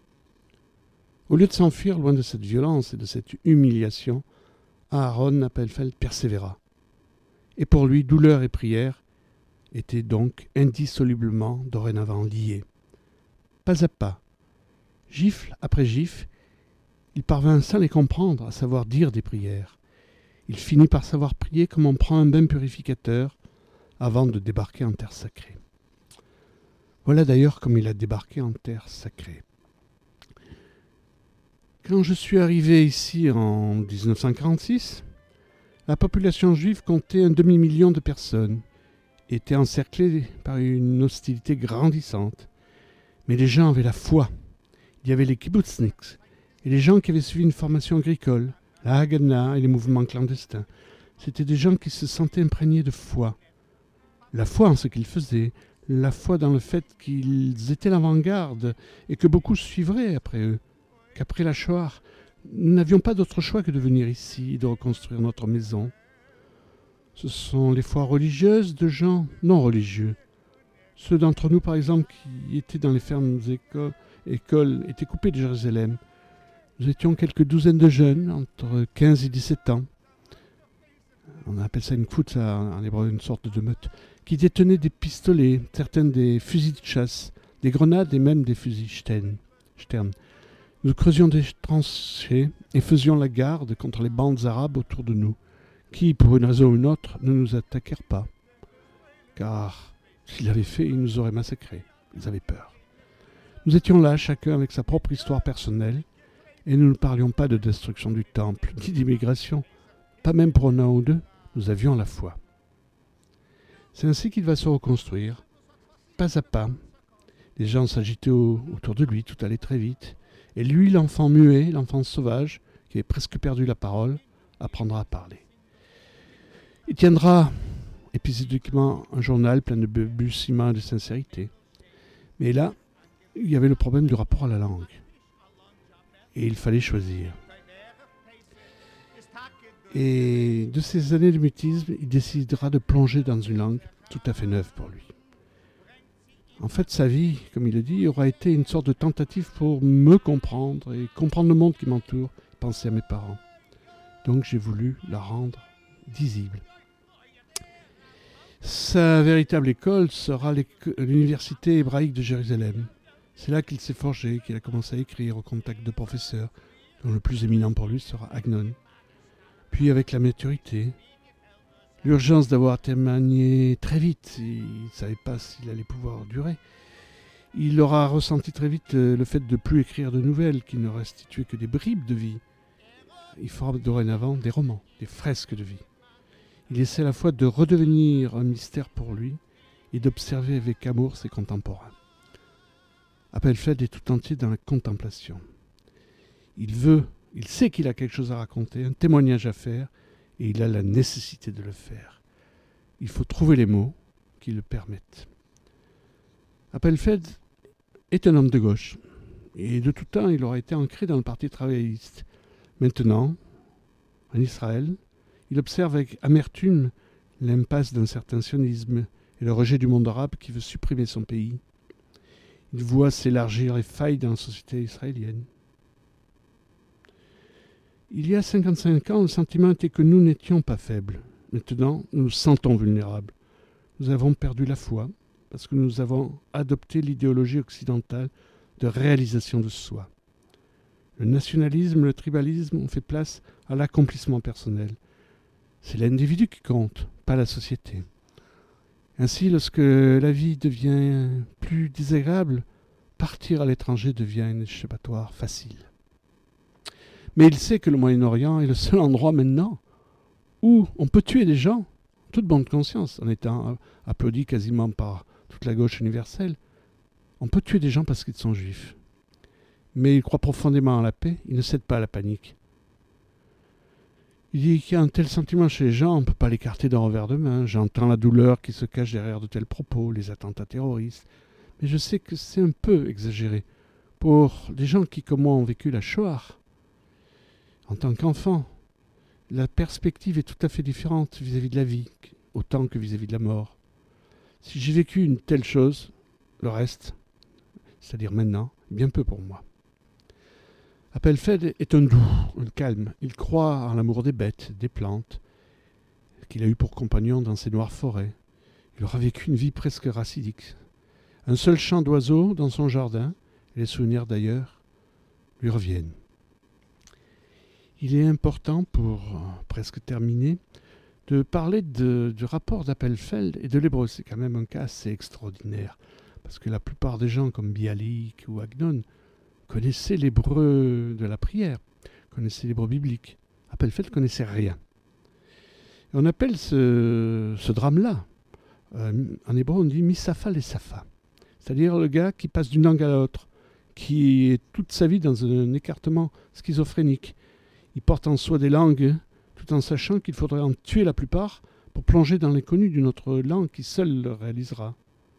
Au lieu de s'enfuir loin de cette violence et de cette humiliation, Aaron Appelfeld persévéra. Et pour lui, douleur et prière étaient donc indissolublement dorénavant liés. Pas à pas, gifle après gifle, il parvint sans les comprendre à savoir dire des prières. Il finit par savoir prier comme on prend un bain purificateur avant de débarquer en terre sacrée. Voilà d'ailleurs comme il a débarqué en terre sacrée. Quand je suis arrivé ici en dix-neuf cent quarante-six, la population juive comptait un demi-million de personnes et était encerclée par une hostilité grandissante. Mais les gens avaient la foi. Il y avait les kibbutzniks et les gens qui avaient suivi une formation agricole, la Haganah et les mouvements clandestins. C'étaient des gens qui se sentaient imprégnés de foi. La foi en ce qu'ils faisaient, la foi dans le fait qu'ils étaient l'avant-garde et que beaucoup suivraient après eux, qu'après la Shoah, nous n'avions pas d'autre choix que de venir ici et de reconstruire notre maison. Ce sont les foi religieuses de gens non religieux. Ceux d'entre nous, par exemple, qui étaient dans les fermes écoles, écoles étaient coupés de Jérusalem. Nous étions quelques douzaines de jeunes, entre quinze et dix-sept ans. On appelle ça une koutza en hébreu, une sorte de meute, qui détenaient des pistolets, certaines des fusils de chasse, des grenades et même des fusils Stern. Stern. Nous creusions des tranchées et faisions la garde contre les bandes arabes autour de nous, qui, pour une raison ou une autre, ne nous attaquèrent pas. Car s'ils l'avaient fait, ils nous auraient massacrés. Ils avaient peur. Nous étions là, chacun avec sa propre histoire personnelle, et nous ne parlions pas de destruction du temple, ni d'immigration. Pas même pour un an ou deux, nous avions la foi. C'est ainsi qu'il va se reconstruire, pas à pas. Les gens s'agitaient au, autour de lui, tout allait très vite. Et lui, l'enfant muet, l'enfant sauvage, qui avait presque perdu la parole, apprendra à parler. Il tiendra épisodiquement un journal plein de balbutiements et de sincérité. Mais là, il y avait le problème du rapport à la langue. Et il fallait choisir. Et de ces années de mutisme, il décidera de plonger dans une langue tout à fait neuve pour lui. En fait, sa vie, comme il le dit, aura été une sorte de tentative pour me comprendre et comprendre le monde qui m'entoure, penser à mes parents. Donc j'ai voulu la rendre lisible. Sa véritable école sera l'université hébraïque de Jérusalem. C'est là qu'il s'est forgé, qu'il a commencé à écrire au contact de professeurs, dont le plus éminent pour lui sera Agnon. Puis avec la maturité, l'urgence d'avoir témoigné très vite, il ne savait pas s'il allait pouvoir durer, Il aura ressenti très vite euh, le fait de ne plus écrire de nouvelles qui ne restituaient que des bribes de vie. Il fera dorénavant des romans, des fresques de vie. Il essaie à la fois de redevenir un mystère pour lui et d'observer avec amour ses contemporains. Appelfeld est tout entier dans la contemplation. Il veut, il sait qu'il a quelque chose à raconter, un témoignage à faire, et il a la nécessité de le faire. Il faut trouver les mots qui le permettent. Appelfeld est un homme de gauche, et de tout temps il aura été ancré dans le parti travailliste. Maintenant, en Israël, il observe avec amertume l'impasse d'un certain sionisme et le rejet du monde arabe qui veut supprimer son pays. Il voit s'élargir les failles dans la société israélienne. Il y a cinquante-cinq ans, le sentiment était que nous n'étions pas faibles. Maintenant, nous nous sentons vulnérables. Nous avons perdu la foi parce que nous avons adopté l'idéologie occidentale de réalisation de soi. Le nationalisme, le tribalisme ont fait place à l'accomplissement personnel. C'est l'individu qui compte, pas la société. Ainsi, lorsque la vie devient plus désagréable, partir à l'étranger devient un échappatoire facile. Mais il sait que le Moyen-Orient est le seul endroit maintenant où on peut tuer des gens, en toute bonne conscience, en étant applaudi quasiment par toute la gauche universelle. On peut tuer des gens parce qu'ils sont juifs. Mais il croit profondément en la paix, il ne cède pas à la panique. Il dit qu'il y a un tel sentiment chez les gens, on ne peut pas l'écarter d'un revers de main. J'entends la douleur qui se cache derrière de tels propos, les attentats terroristes. Mais je sais que c'est un peu exagéré. Pour des gens qui, comme moi, ont vécu la Shoah, en tant qu'enfant, la perspective est tout à fait différente vis-à-vis de la vie, autant que vis-à-vis de la mort. Si j'ai vécu une telle chose, le reste, c'est-à-dire maintenant, bien peu pour moi. Appelfeld est un doux, un calme. Il croit en l'amour des bêtes, des plantes, qu'il a eu pour compagnon dans ces noires forêts. Il aura vécu une vie presque racidique. Un seul chant d'oiseaux dans son jardin, et les souvenirs d'ailleurs, lui reviennent. Il est important, pour euh, presque terminer, de parler de, du rapport d'Appelfeld et de l'hébreu. C'est quand même un cas assez extraordinaire, parce que la plupart des gens comme Bialik ou Agnon connaissaient l'hébreu de la prière, connaissaient l'hébreu biblique. Appelfeld ne connaissait rien. Et on appelle ce, ce drame-là, euh, en hébreu on dit « misafa les safa », c'est-à-dire le gars qui passe d'une langue à l'autre, qui est toute sa vie dans un écartement schizophrénique. Il porte en soi des langues, tout en sachant qu'il faudrait en tuer la plupart pour plonger dans l'inconnu d'une autre langue qui seule le réalisera.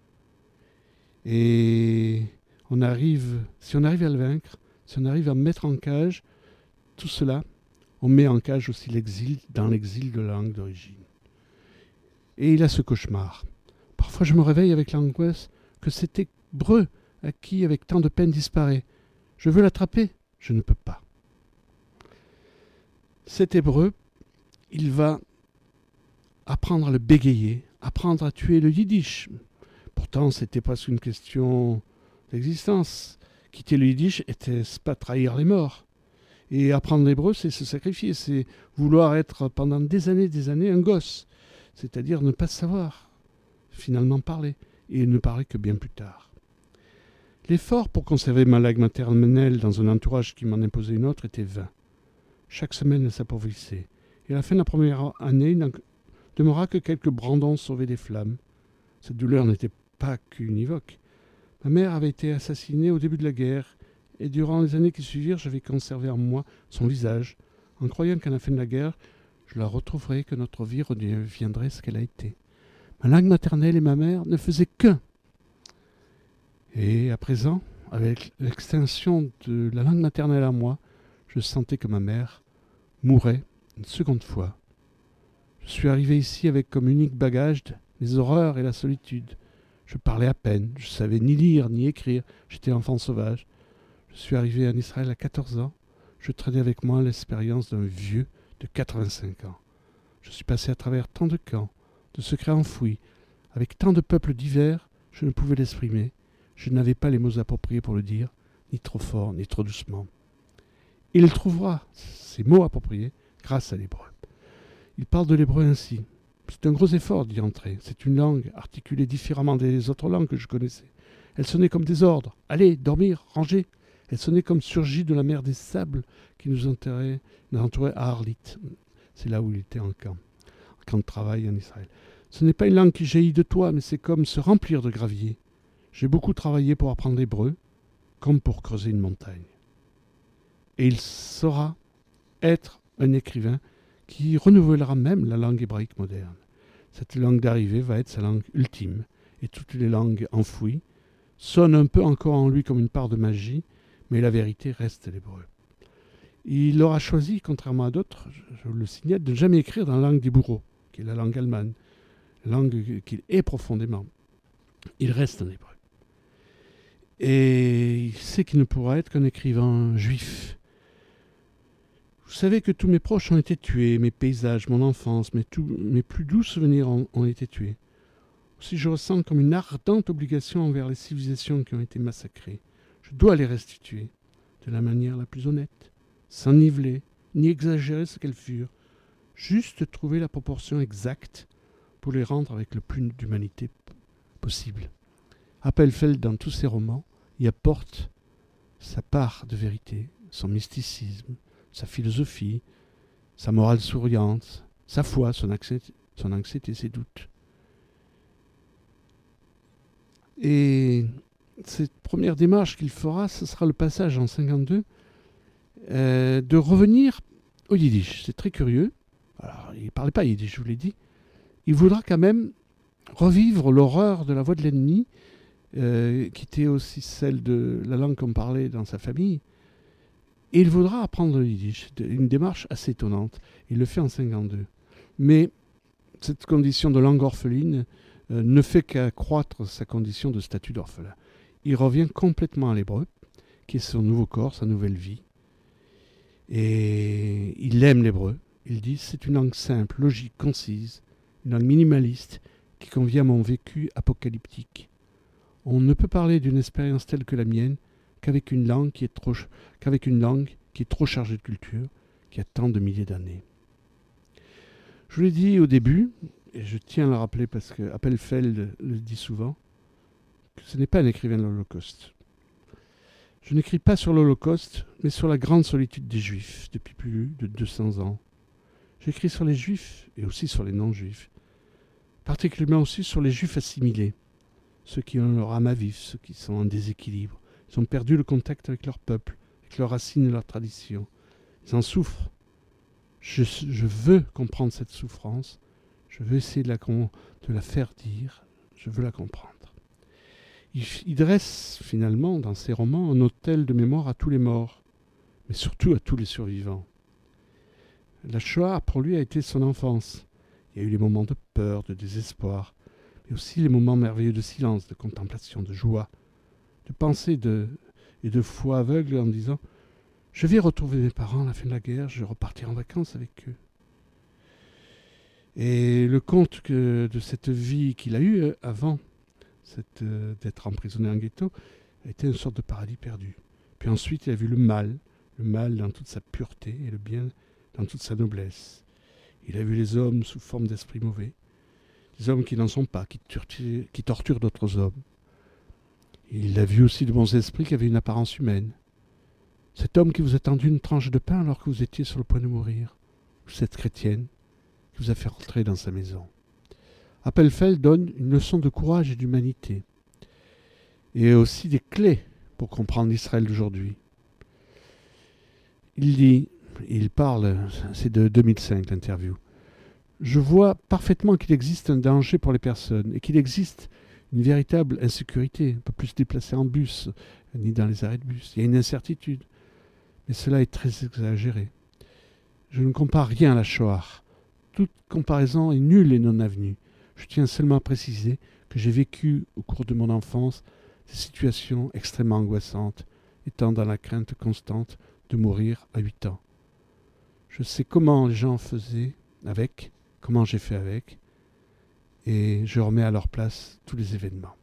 Et on arrive, si on arrive à le vaincre, si on arrive à mettre en cage tout cela, on met en cage aussi l'exil, dans l'exil de la langue d'origine. Et il a ce cauchemar. Parfois je me réveille avec l'angoisse que cet hébreu à qui avec tant de peine disparaît. Je veux l'attraper, je ne peux pas. Cet hébreu, il va apprendre à le bégayer, apprendre à tuer le yiddish. Pourtant, c'était presque une question d'existence. Quitter le yiddish, était-ce pas trahir les morts? Et apprendre l'hébreu, c'est se sacrifier, c'est vouloir être pendant des années, des années, un gosse. C'est-à-dire ne pas savoir finalement parler, et ne parler que bien plus tard. L'effort pour conserver ma langue maternelle dans un entourage qui m'en imposait une autre était vain. Chaque semaine, elle s'appauvrissait. Et à la fin de la première année, il n'en demeura que quelques brandons sauvés des flammes. Cette douleur n'était pas qu'univoque. Ma mère avait été assassinée au début de la guerre, et durant les années qui suivirent, j'avais conservé en moi son visage, en croyant qu'à la fin de la guerre, je la retrouverais, que notre vie redeviendrait ce qu'elle a été. Ma langue maternelle et ma mère ne faisaient qu'un. Et à présent, avec l'extinction de la langue maternelle à moi, je sentais que ma mère mourait une seconde fois. Je suis arrivé ici avec comme unique bagage les horreurs et la solitude. Je parlais à peine, je savais ni lire ni écrire, j'étais enfant sauvage. Je suis arrivé en Israël à quatorze ans. Je traînais avec moi l'expérience d'un vieux de quatre-vingt-cinq ans. Je suis passé à travers tant de camps, de secrets enfouis. Avec tant de peuples divers, je ne pouvais l'exprimer. Je n'avais pas les mots appropriés pour le dire, ni trop fort, ni trop doucement. Il trouvera ces mots appropriés grâce à l'hébreu. Il parle de l'hébreu ainsi. C'est un gros effort d'y entrer. C'est une langue articulée différemment des autres langues que je connaissais. Elle sonnait comme des ordres. Allez, dormir, ranger. Elle sonnait comme surgie de la mer des sables qui nous entourait, nous entourait à Arlit. C'est là où il était en camp, en camp de travail en Israël. Ce n'est pas une langue qui jaillit de toi, mais c'est comme se remplir de gravier. J'ai beaucoup travaillé pour apprendre l'hébreu, comme pour creuser une montagne. Et il saura être un écrivain qui renouvellera même la langue hébraïque moderne. Cette langue d'arrivée va être sa langue ultime, et toutes les langues enfouies sonnent un peu encore en lui comme une part de magie, mais la vérité reste l'hébreu. Il aura choisi, contrairement à d'autres, je vous le signale, de ne jamais écrire dans la langue des bourreaux, qui est la langue allemande, la langue qu'il est profondément. Il reste un hébreu. Et il sait qu'il ne pourra être qu'un écrivain juif. Vous savez que tous mes proches ont été tués, mes paysages, mon enfance, mes, tout, mes plus doux souvenirs ont, ont été tués. Aussi je ressens comme une ardente obligation envers les civilisations qui ont été massacrées. Je dois les restituer de la manière la plus honnête, sans niveler, ni exagérer ce qu'elles furent, juste trouver la proportion exacte pour les rendre avec le plus d'humanité possible. Appelfeld, dans tous ses romans, y apporte sa part de vérité, son mysticisme, sa philosophie, sa morale souriante, sa foi, son anxiété, son anxiété, ses doutes. Et cette première démarche qu'il fera, ce sera le passage en cinquante-deux, euh, de revenir au yiddish. C'est très curieux. Alors, il ne parlait pas yiddish, je vous l'ai dit. Il voudra quand même revivre l'horreur de la voix de l'ennemi, euh, qui était aussi celle de la langue qu'on parlait dans sa famille. Et il voudra apprendre le yiddish, une démarche assez étonnante. Il le fait en cinquante-deux. Mais cette condition de langue orpheline euh, ne fait qu'accroître sa condition de statut d'orphelin. Il revient complètement à l'hébreu, qui est son nouveau corps, sa nouvelle vie. Et il aime l'hébreu. Il dit, c'est une langue simple, logique, concise, une langue minimaliste qui convient à mon vécu apocalyptique. On ne peut parler d'une expérience telle que la mienne qu'avec une langue qui est trop, qu'avec une langue qui est trop chargée de culture, qui a tant de milliers d'années. Je vous l'ai dit au début, et je tiens à le rappeler parce que Appelfeld le dit souvent, que ce n'est pas un écrivain de l'Holocauste. Je n'écris pas sur l'Holocauste, mais sur la grande solitude des Juifs depuis plus de deux cents ans. J'écris sur les Juifs et aussi sur les non-Juifs, particulièrement aussi sur les Juifs assimilés, ceux qui ont leur âme à vif, ceux qui sont en déséquilibre. Ils ont perdu le contact avec leur peuple, avec leurs racines et leurs traditions. Ils en souffrent. Je, je veux comprendre cette souffrance. Je veux essayer de la, de la faire dire. Je veux la comprendre. Il, il dresse finalement dans ses romans un autel de mémoire à tous les morts, mais surtout à tous les survivants. La Shoah, pour lui, a été son enfance. Il y a eu les moments de peur, de désespoir, mais aussi les moments merveilleux de silence, de contemplation, de joie, de pensée de, et de foi aveugle en disant « Je vais retrouver mes parents à la fin de la guerre, je vais repartir en vacances avec eux. » Et le conte que, de cette vie qu'il a eue avant cette, euh, d'être emprisonné en ghetto a été une sorte de paradis perdu. Puis ensuite, il a vu le mal, le mal dans toute sa pureté et le bien dans toute sa noblesse. Il a vu les hommes sous forme d'esprits mauvais, des hommes qui n'en sont pas, qui torturent, qui torturent d'autres hommes. Il a vu aussi de bons esprits qui avaient une apparence humaine. Cet homme qui vous a tendu une tranche de pain alors que vous étiez sur le point de mourir, ou cette chrétienne qui vous a fait rentrer dans sa maison. Appelfeld donne une leçon de courage et d'humanité, et aussi des clés pour comprendre l'Israël d'aujourd'hui. Il dit, il parle, c'est de deux mille cinq l'interview, « Je vois parfaitement qu'il existe un danger pour les personnes et qu'il existe une véritable insécurité. On ne peut plus se déplacer en bus, ni dans les arrêts de bus. Il y a une incertitude. Mais cela est très exagéré. Je ne compare rien à la Shoah. Toute comparaison est nulle et non avenue. Je tiens seulement à préciser que j'ai vécu au cours de mon enfance des situations extrêmement angoissantes, étant dans la crainte constante de mourir à huit ans. Je sais comment les gens faisaient avec, comment j'ai fait avec, et je remets à leur place tous les événements.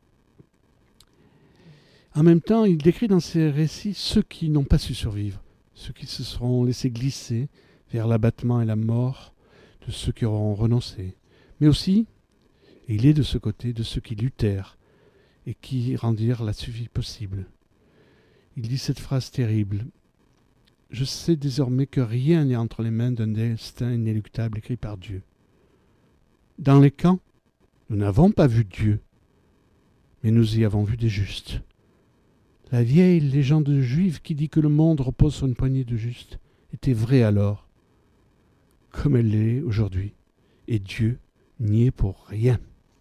En même temps, il décrit dans ses récits ceux qui n'ont pas su survivre, ceux qui se seront laissés glisser vers l'abattement et la mort de ceux qui auront renoncé, mais aussi, et il est de ce côté, de ceux qui luttèrent et qui rendirent la vie possible. Il dit cette phrase terrible. « Je sais désormais que rien n'est entre les mains d'un destin inéluctable écrit par Dieu. Dans les camps, nous n'avons pas vu Dieu, mais nous y avons vu des justes. La vieille légende juive qui dit que le monde repose sur une poignée de justes était vraie alors, comme elle l'est aujourd'hui, et Dieu n'y est pour rien. »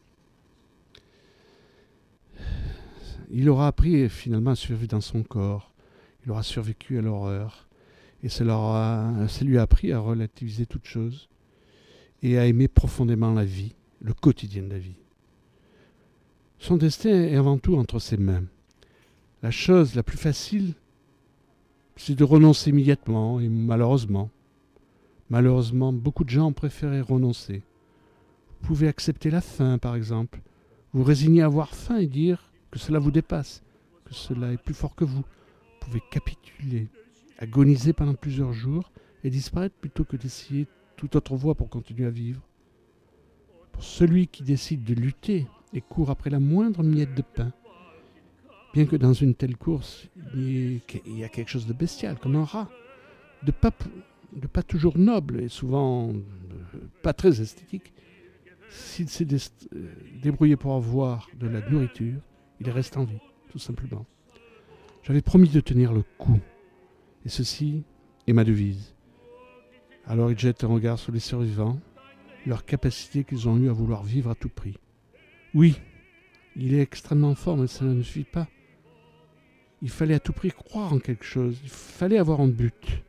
Il aura appris finalement à survivre dans son corps. Il aura survécu à l'horreur. Et ça, a, ça lui a appris à relativiser toute chose et à aimer profondément la vie, le quotidien de la vie. Son destin est avant tout entre ses mains. La chose la plus facile, c'est de renoncer immédiatement et malheureusement. Malheureusement, beaucoup de gens ont préféré renoncer. Vous pouvez accepter la faim, par exemple. Vous résigner à avoir faim et dire que cela vous dépasse, que cela est plus fort que vous. Vous pouvez capituler, agoniser pendant plusieurs jours et disparaître plutôt que d'essayer toute autre voie pour continuer à vivre. Pour celui qui décide de lutter et court après la moindre miette de pain, bien que dans une telle course, il y a quelque chose de bestial, comme un rat, de pas, de pas toujours noble et souvent pas très esthétique, s'il s'est débrouillé pour avoir de la nourriture, il reste en vie, tout simplement. J'avais promis de tenir le coup. Et ceci est ma devise. Alors il jette un regard sur les survivants, leur capacité qu'ils ont eue à vouloir vivre à tout prix. Oui, il est extrêmement fort, mais ça ne suffit pas. Il fallait à tout prix croire en quelque chose. Il fallait avoir un but.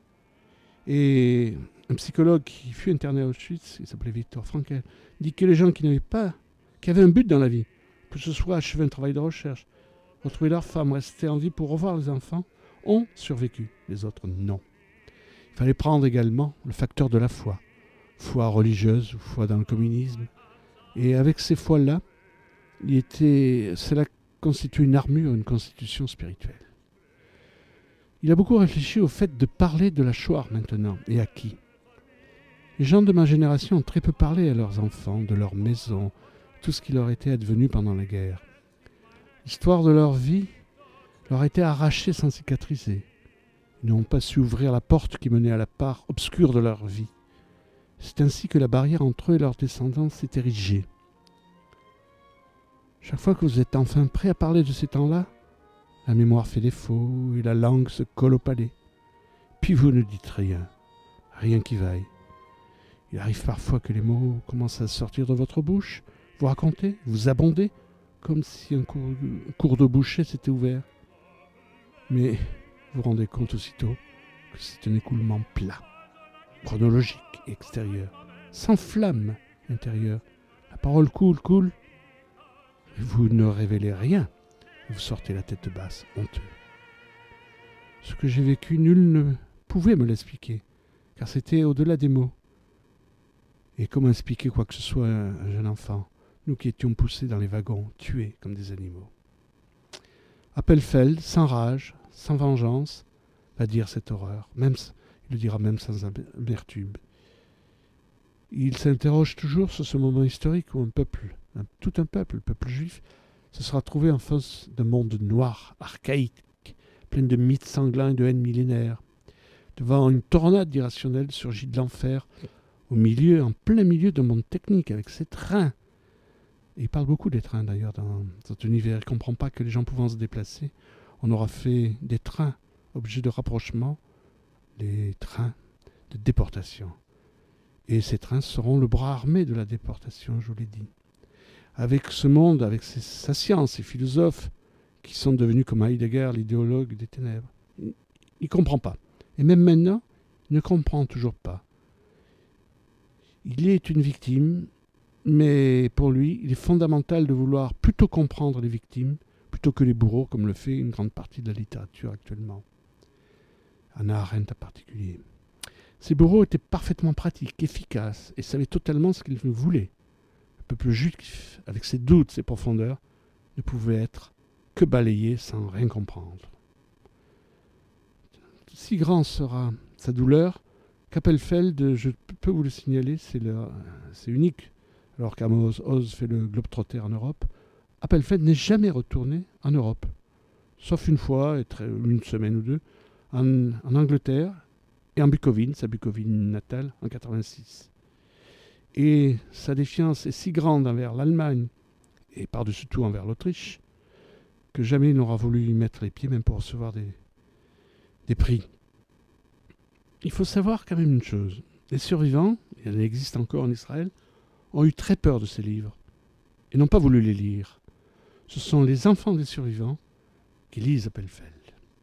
Et un psychologue qui fut interné à Auschwitz, il s'appelait Viktor Frankl, dit que les gens qui n'avaient pas, qui avaient un but dans la vie, que ce soit achever un travail de recherche, retrouver leur femme, rester en vie pour revoir les enfants, ont survécu, les autres non. Il fallait prendre également le facteur de la foi, foi religieuse ou foi dans le communisme. Et avec ces foi-là, il était, cela constitue une armure, une constitution spirituelle. Il a beaucoup réfléchi au fait de parler de la Shoah maintenant, et à qui. Les gens de ma génération ont très peu parlé à leurs enfants, de leur maison, tout ce qui leur était advenu pendant la guerre. L'histoire de leur vie leur a été arrachée sans cicatriser. Ils n'ont pas su ouvrir la porte qui menait à la part obscure de leur vie. C'est ainsi que la barrière entre eux et leurs descendants s'est érigée. Chaque fois que vous êtes enfin prêt à parler de ces temps-là, la mémoire fait défaut et la langue se colle au palais. Puis vous ne dites rien, rien qui vaille. Il arrive parfois que les mots commencent à sortir de votre bouche, vous racontez, vous abondez, comme si un cours, un cours d'eau bouché s'était ouvert. Mais vous vous rendez compte aussitôt que c'est un écoulement plat, chronologique et extérieur, sans flamme intérieure. La parole coule, coule, et vous ne révélez rien. Vous sortez la tête basse, honteux. Ce que j'ai vécu, nul ne pouvait me l'expliquer, car c'était au-delà des mots. Et comment expliquer quoi que ce soit à un jeune enfant, nous qui étions poussés dans les wagons, tués comme des animaux. Appelfeld, sans rage, sans vengeance, va dire cette horreur. Même, il le dira même sans amertume. Il s'interroge toujours sur ce moment historique où un peuple, un, tout un peuple, le peuple juif, se sera trouvé en face d'un monde noir, archaïque, plein de mythes sanglants et de haine millénaire. Devant une tornade d'irrationnel surgit de l'enfer, au milieu, en plein milieu d'un monde technique, avec ses trains. Et il parle beaucoup des trains d'ailleurs dans cet univers. Il ne comprend pas que les gens pouvant se déplacer, on aura fait des trains, objets de rapprochement, les trains de déportation. Et ces trains seront le bras armé de la déportation, je vous l'ai dit. Avec ce monde, avec ses, sa science, ses philosophes, qui sont devenus comme Heidegger, l'idéologue des ténèbres. Il ne comprend pas. Et même maintenant, il ne comprend toujours pas. Il est une victime, mais pour lui, il est fondamental de vouloir plutôt comprendre les victimes, plutôt que les bourreaux, comme le fait une grande partie de la littérature actuellement. Hannah Arendt en particulier. Ces bourreaux étaient parfaitement pratiques, efficaces, et savaient totalement ce qu'ils voulaient. Le peuple juif, avec ses doutes, ses profondeurs, ne pouvait être que balayé sans rien comprendre. Si grand sera sa douleur, qu'Appelfeld, je peux vous le signaler, c'est, le, c'est unique. Alors qu'Amos Oz fait le globe-trotter en Europe, Appelfeld n'est jamais retourné en Europe, sauf une fois, une semaine ou deux, en, en Angleterre et en Bucovine, sa Bucovine natale, en quatre-vingt-six. Et sa défiance est si grande envers l'Allemagne, et par-dessus tout envers l'Autriche, que jamais il n'aura voulu y mettre les pieds, même pour recevoir des, des prix. Il faut savoir quand même une chose. Les survivants, il en existe encore en Israël, ont eu très peur de ces livres, et n'ont pas voulu les lire. Ce sont les enfants des survivants qui lisent Appelfeld.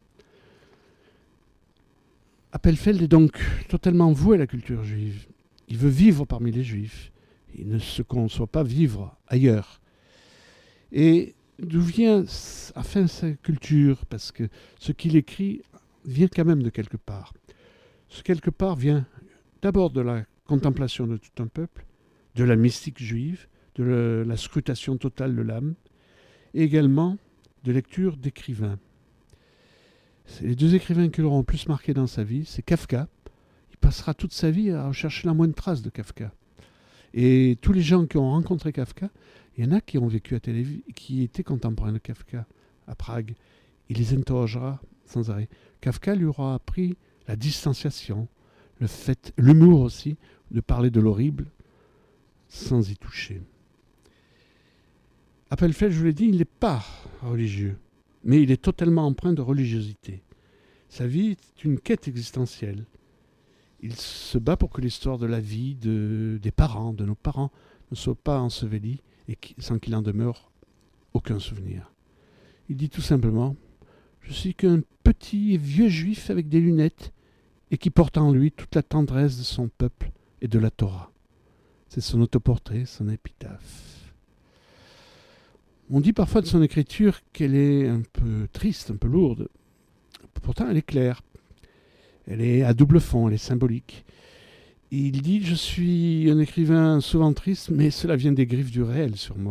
Appelfeld est donc totalement voué à la culture juive. Il veut vivre parmi les juifs. Il ne se conçoit pas vivre ailleurs. Et d'où vient enfin sa culture? Parce que ce qu'il écrit vient quand même de quelque part. Ce quelque part vient d'abord de la contemplation de tout un peuple, de la mystique juive, de la, la scrutation totale de l'âme, et également de lecture d'écrivains. Les deux écrivains qui l'auront le plus marqué dans sa vie, c'est Kafka. Il passera toute sa vie à rechercher la moindre trace de Kafka. Et tous les gens qui ont rencontré Kafka, il y en a qui ont vécu à Tel Aviv, qui étaient contemporains de Kafka à Prague. Il les interrogera sans arrêt. Kafka lui aura appris la distanciation, le fait, l'humour aussi, de parler de l'horrible sans y toucher. Appelfeld, je vous l'ai dit, il n'est pas religieux, mais il est totalement empreint de religiosité. Sa vie est une quête existentielle. Il se bat pour que l'histoire de la vie de, des parents, de nos parents, ne soit pas ensevelie et qui, sans qu'il en demeure aucun souvenir. Il dit tout simplement « Je suis qu'un petit et vieux juif avec des lunettes et qui porte en lui toute la tendresse de son peuple et de la Torah. » C'est son autoportrait, son épitaphe. On dit parfois de son écriture qu'elle est un peu triste, un peu lourde. Pourtant, elle est claire. Elle est à double fond, elle est symbolique. Il dit « Je suis un écrivain souvent triste, mais cela vient des griffes du réel sur moi. »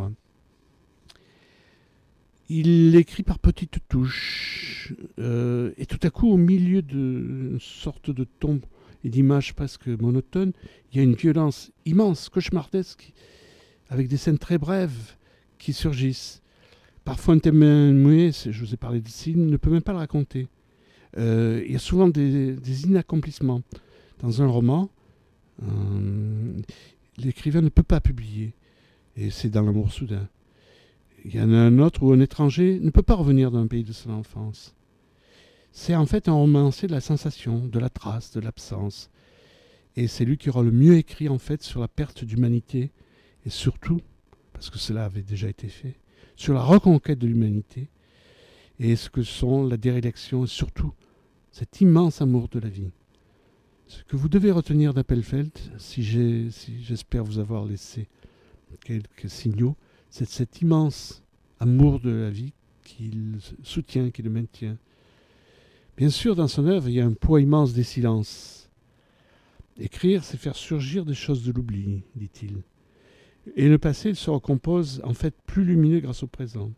Il écrit par petites touches, euh, et tout à coup, au milieu d'une sorte de ton et d'images presque monotones, il y a une violence immense, cauchemardesque, avec des scènes très brèves qui surgissent. Parfois, un témoin, je vous ai parlé d'ici, ne peut même pas le raconter. Euh, il y a souvent des, des inaccomplissements. Dans un roman, euh, l'écrivain ne peut pas publier, et c'est dans l'amour soudain. Il y en a un autre où un étranger ne peut pas revenir dans un pays de son enfance. C'est en fait un romancier de la sensation, de la trace, de l'absence. Et c'est lui qui aura le mieux écrit en fait sur la perte d'humanité, et surtout, parce que cela avait déjà été fait, sur la reconquête de l'humanité, et ce que sont la dérédaction, et surtout cet immense amour de la vie. Ce que vous devez retenir d'Appelfeld, si, j'ai, si j'espère vous avoir laissé quelques signaux, c'est cet immense amour de la vie qu'il soutient, qui le maintient. Bien sûr, dans son œuvre, il y a un poids immense des silences. Écrire, c'est faire surgir des choses de l'oubli, dit-il. Et le passé, il se recompose, en fait, plus lumineux grâce au présent.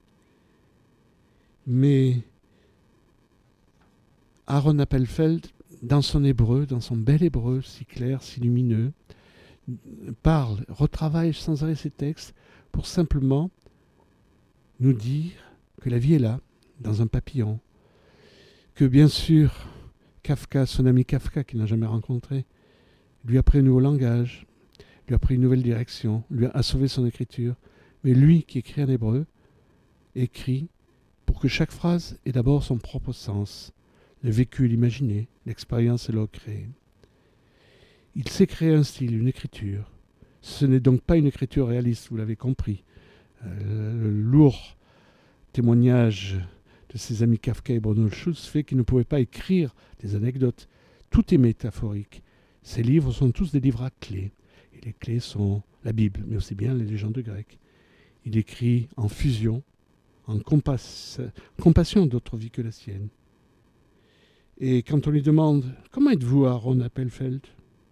Mais Aaron Appelfeld, dans son hébreu, dans son bel hébreu, si clair, si lumineux, parle, retravaille sans arrêt ses textes pour simplement nous dire que la vie est là, dans un papillon, que bien sûr, Kafka, son ami Kafka, qu'il n'a jamais rencontré, lui a pris un nouveau langage, lui a pris une nouvelle direction, lui a sauvé son écriture, mais lui qui écrit en hébreu, écrit pour que chaque phrase ait d'abord son propre sens, le vécu et l'imaginé, l'expérience et le créé. Il sait créer un style, une écriture. Ce n'est donc pas une écriture réaliste, vous l'avez compris. Euh, le lourd témoignage de ses amis Kafka et Bruno Schulz fait qu'il ne pouvait pas écrire des anecdotes. Tout est métaphorique. Ses livres sont tous des livres à clés. Et les clés sont la Bible, mais aussi bien les légendes grecques. Il écrit en fusion, en compass- compassion d'autres vies que la sienne. Et quand on lui demande « Comment êtes-vous, Aaron Appelfeld ?»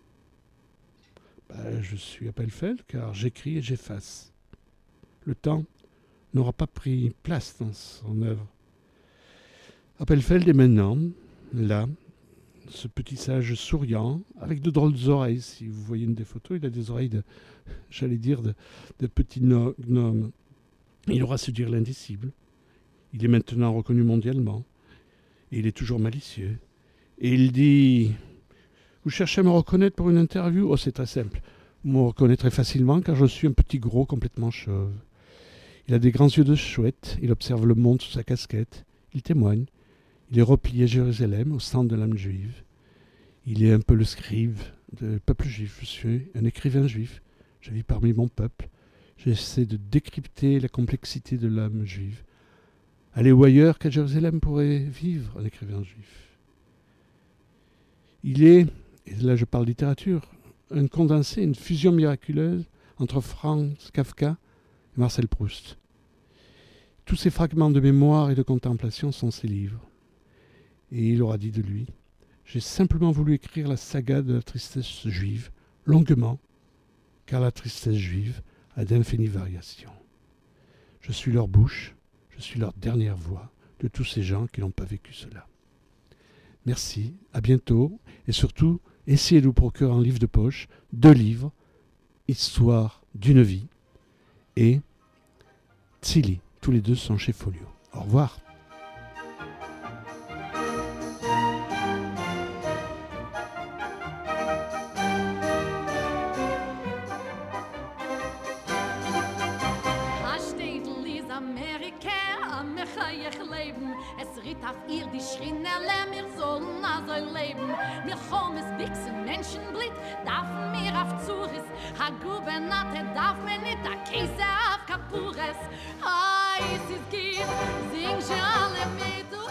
ben, je suis Appelfeld car j'écris et j'efface. Le temps n'aura pas pris place dans son œuvre. Appelfeld est maintenant, là, ce petit sage souriant, avec de drôles d'oreilles. Si vous voyez une des photos, il a des oreilles de, j'allais dire, de, de petit gnome. Il aura su dire l'indicible. Il est maintenant reconnu mondialement. Et il est toujours malicieux. Et il dit... Vous cherchez à me reconnaître pour une interview ? Oh, c'est très simple. Vous me reconnaîtrez facilement car je suis un petit gros complètement chauve. Il a des grands yeux de chouette. Il observe le monde sous sa casquette. Il témoigne. Il est replié à Jérusalem, au centre de l'âme juive. Il est un peu le scribe du peuple juif. Je suis un écrivain juif. Je vis parmi mon peuple. J'essaie de décrypter la complexité de l'âme juive. Aller où ailleurs qu'à Jérusalem pourrait vivre un écrivain juif. Il est, et là je parle littérature, un condensé, une fusion miraculeuse entre Franz Kafka et Marcel Proust. Tous ces fragments de mémoire et de contemplation sont ses livres. Et il aura dit de lui, j'ai simplement voulu écrire la saga de la tristesse juive, longuement, car la tristesse juive a d'infinies variations. Je suis leur bouche, je suis leur dernière voix de tous ces gens qui n'ont pas vécu cela. Merci, à bientôt, et surtout, essayez de vous procurer un livre de poche, deux livres, Histoire d'une vie, et Tzili, tous les deux sont chez Folio. Au revoir. Es riet auf ihr die Schrinelle, wir sollen also leben. Wir kommen es Bixen, Menschenblit, darf mir auf Zuris. Ha Gubernate darf mir nicht, a Käse auf Kapures. Ah, es ist geht, sing schon alle mit.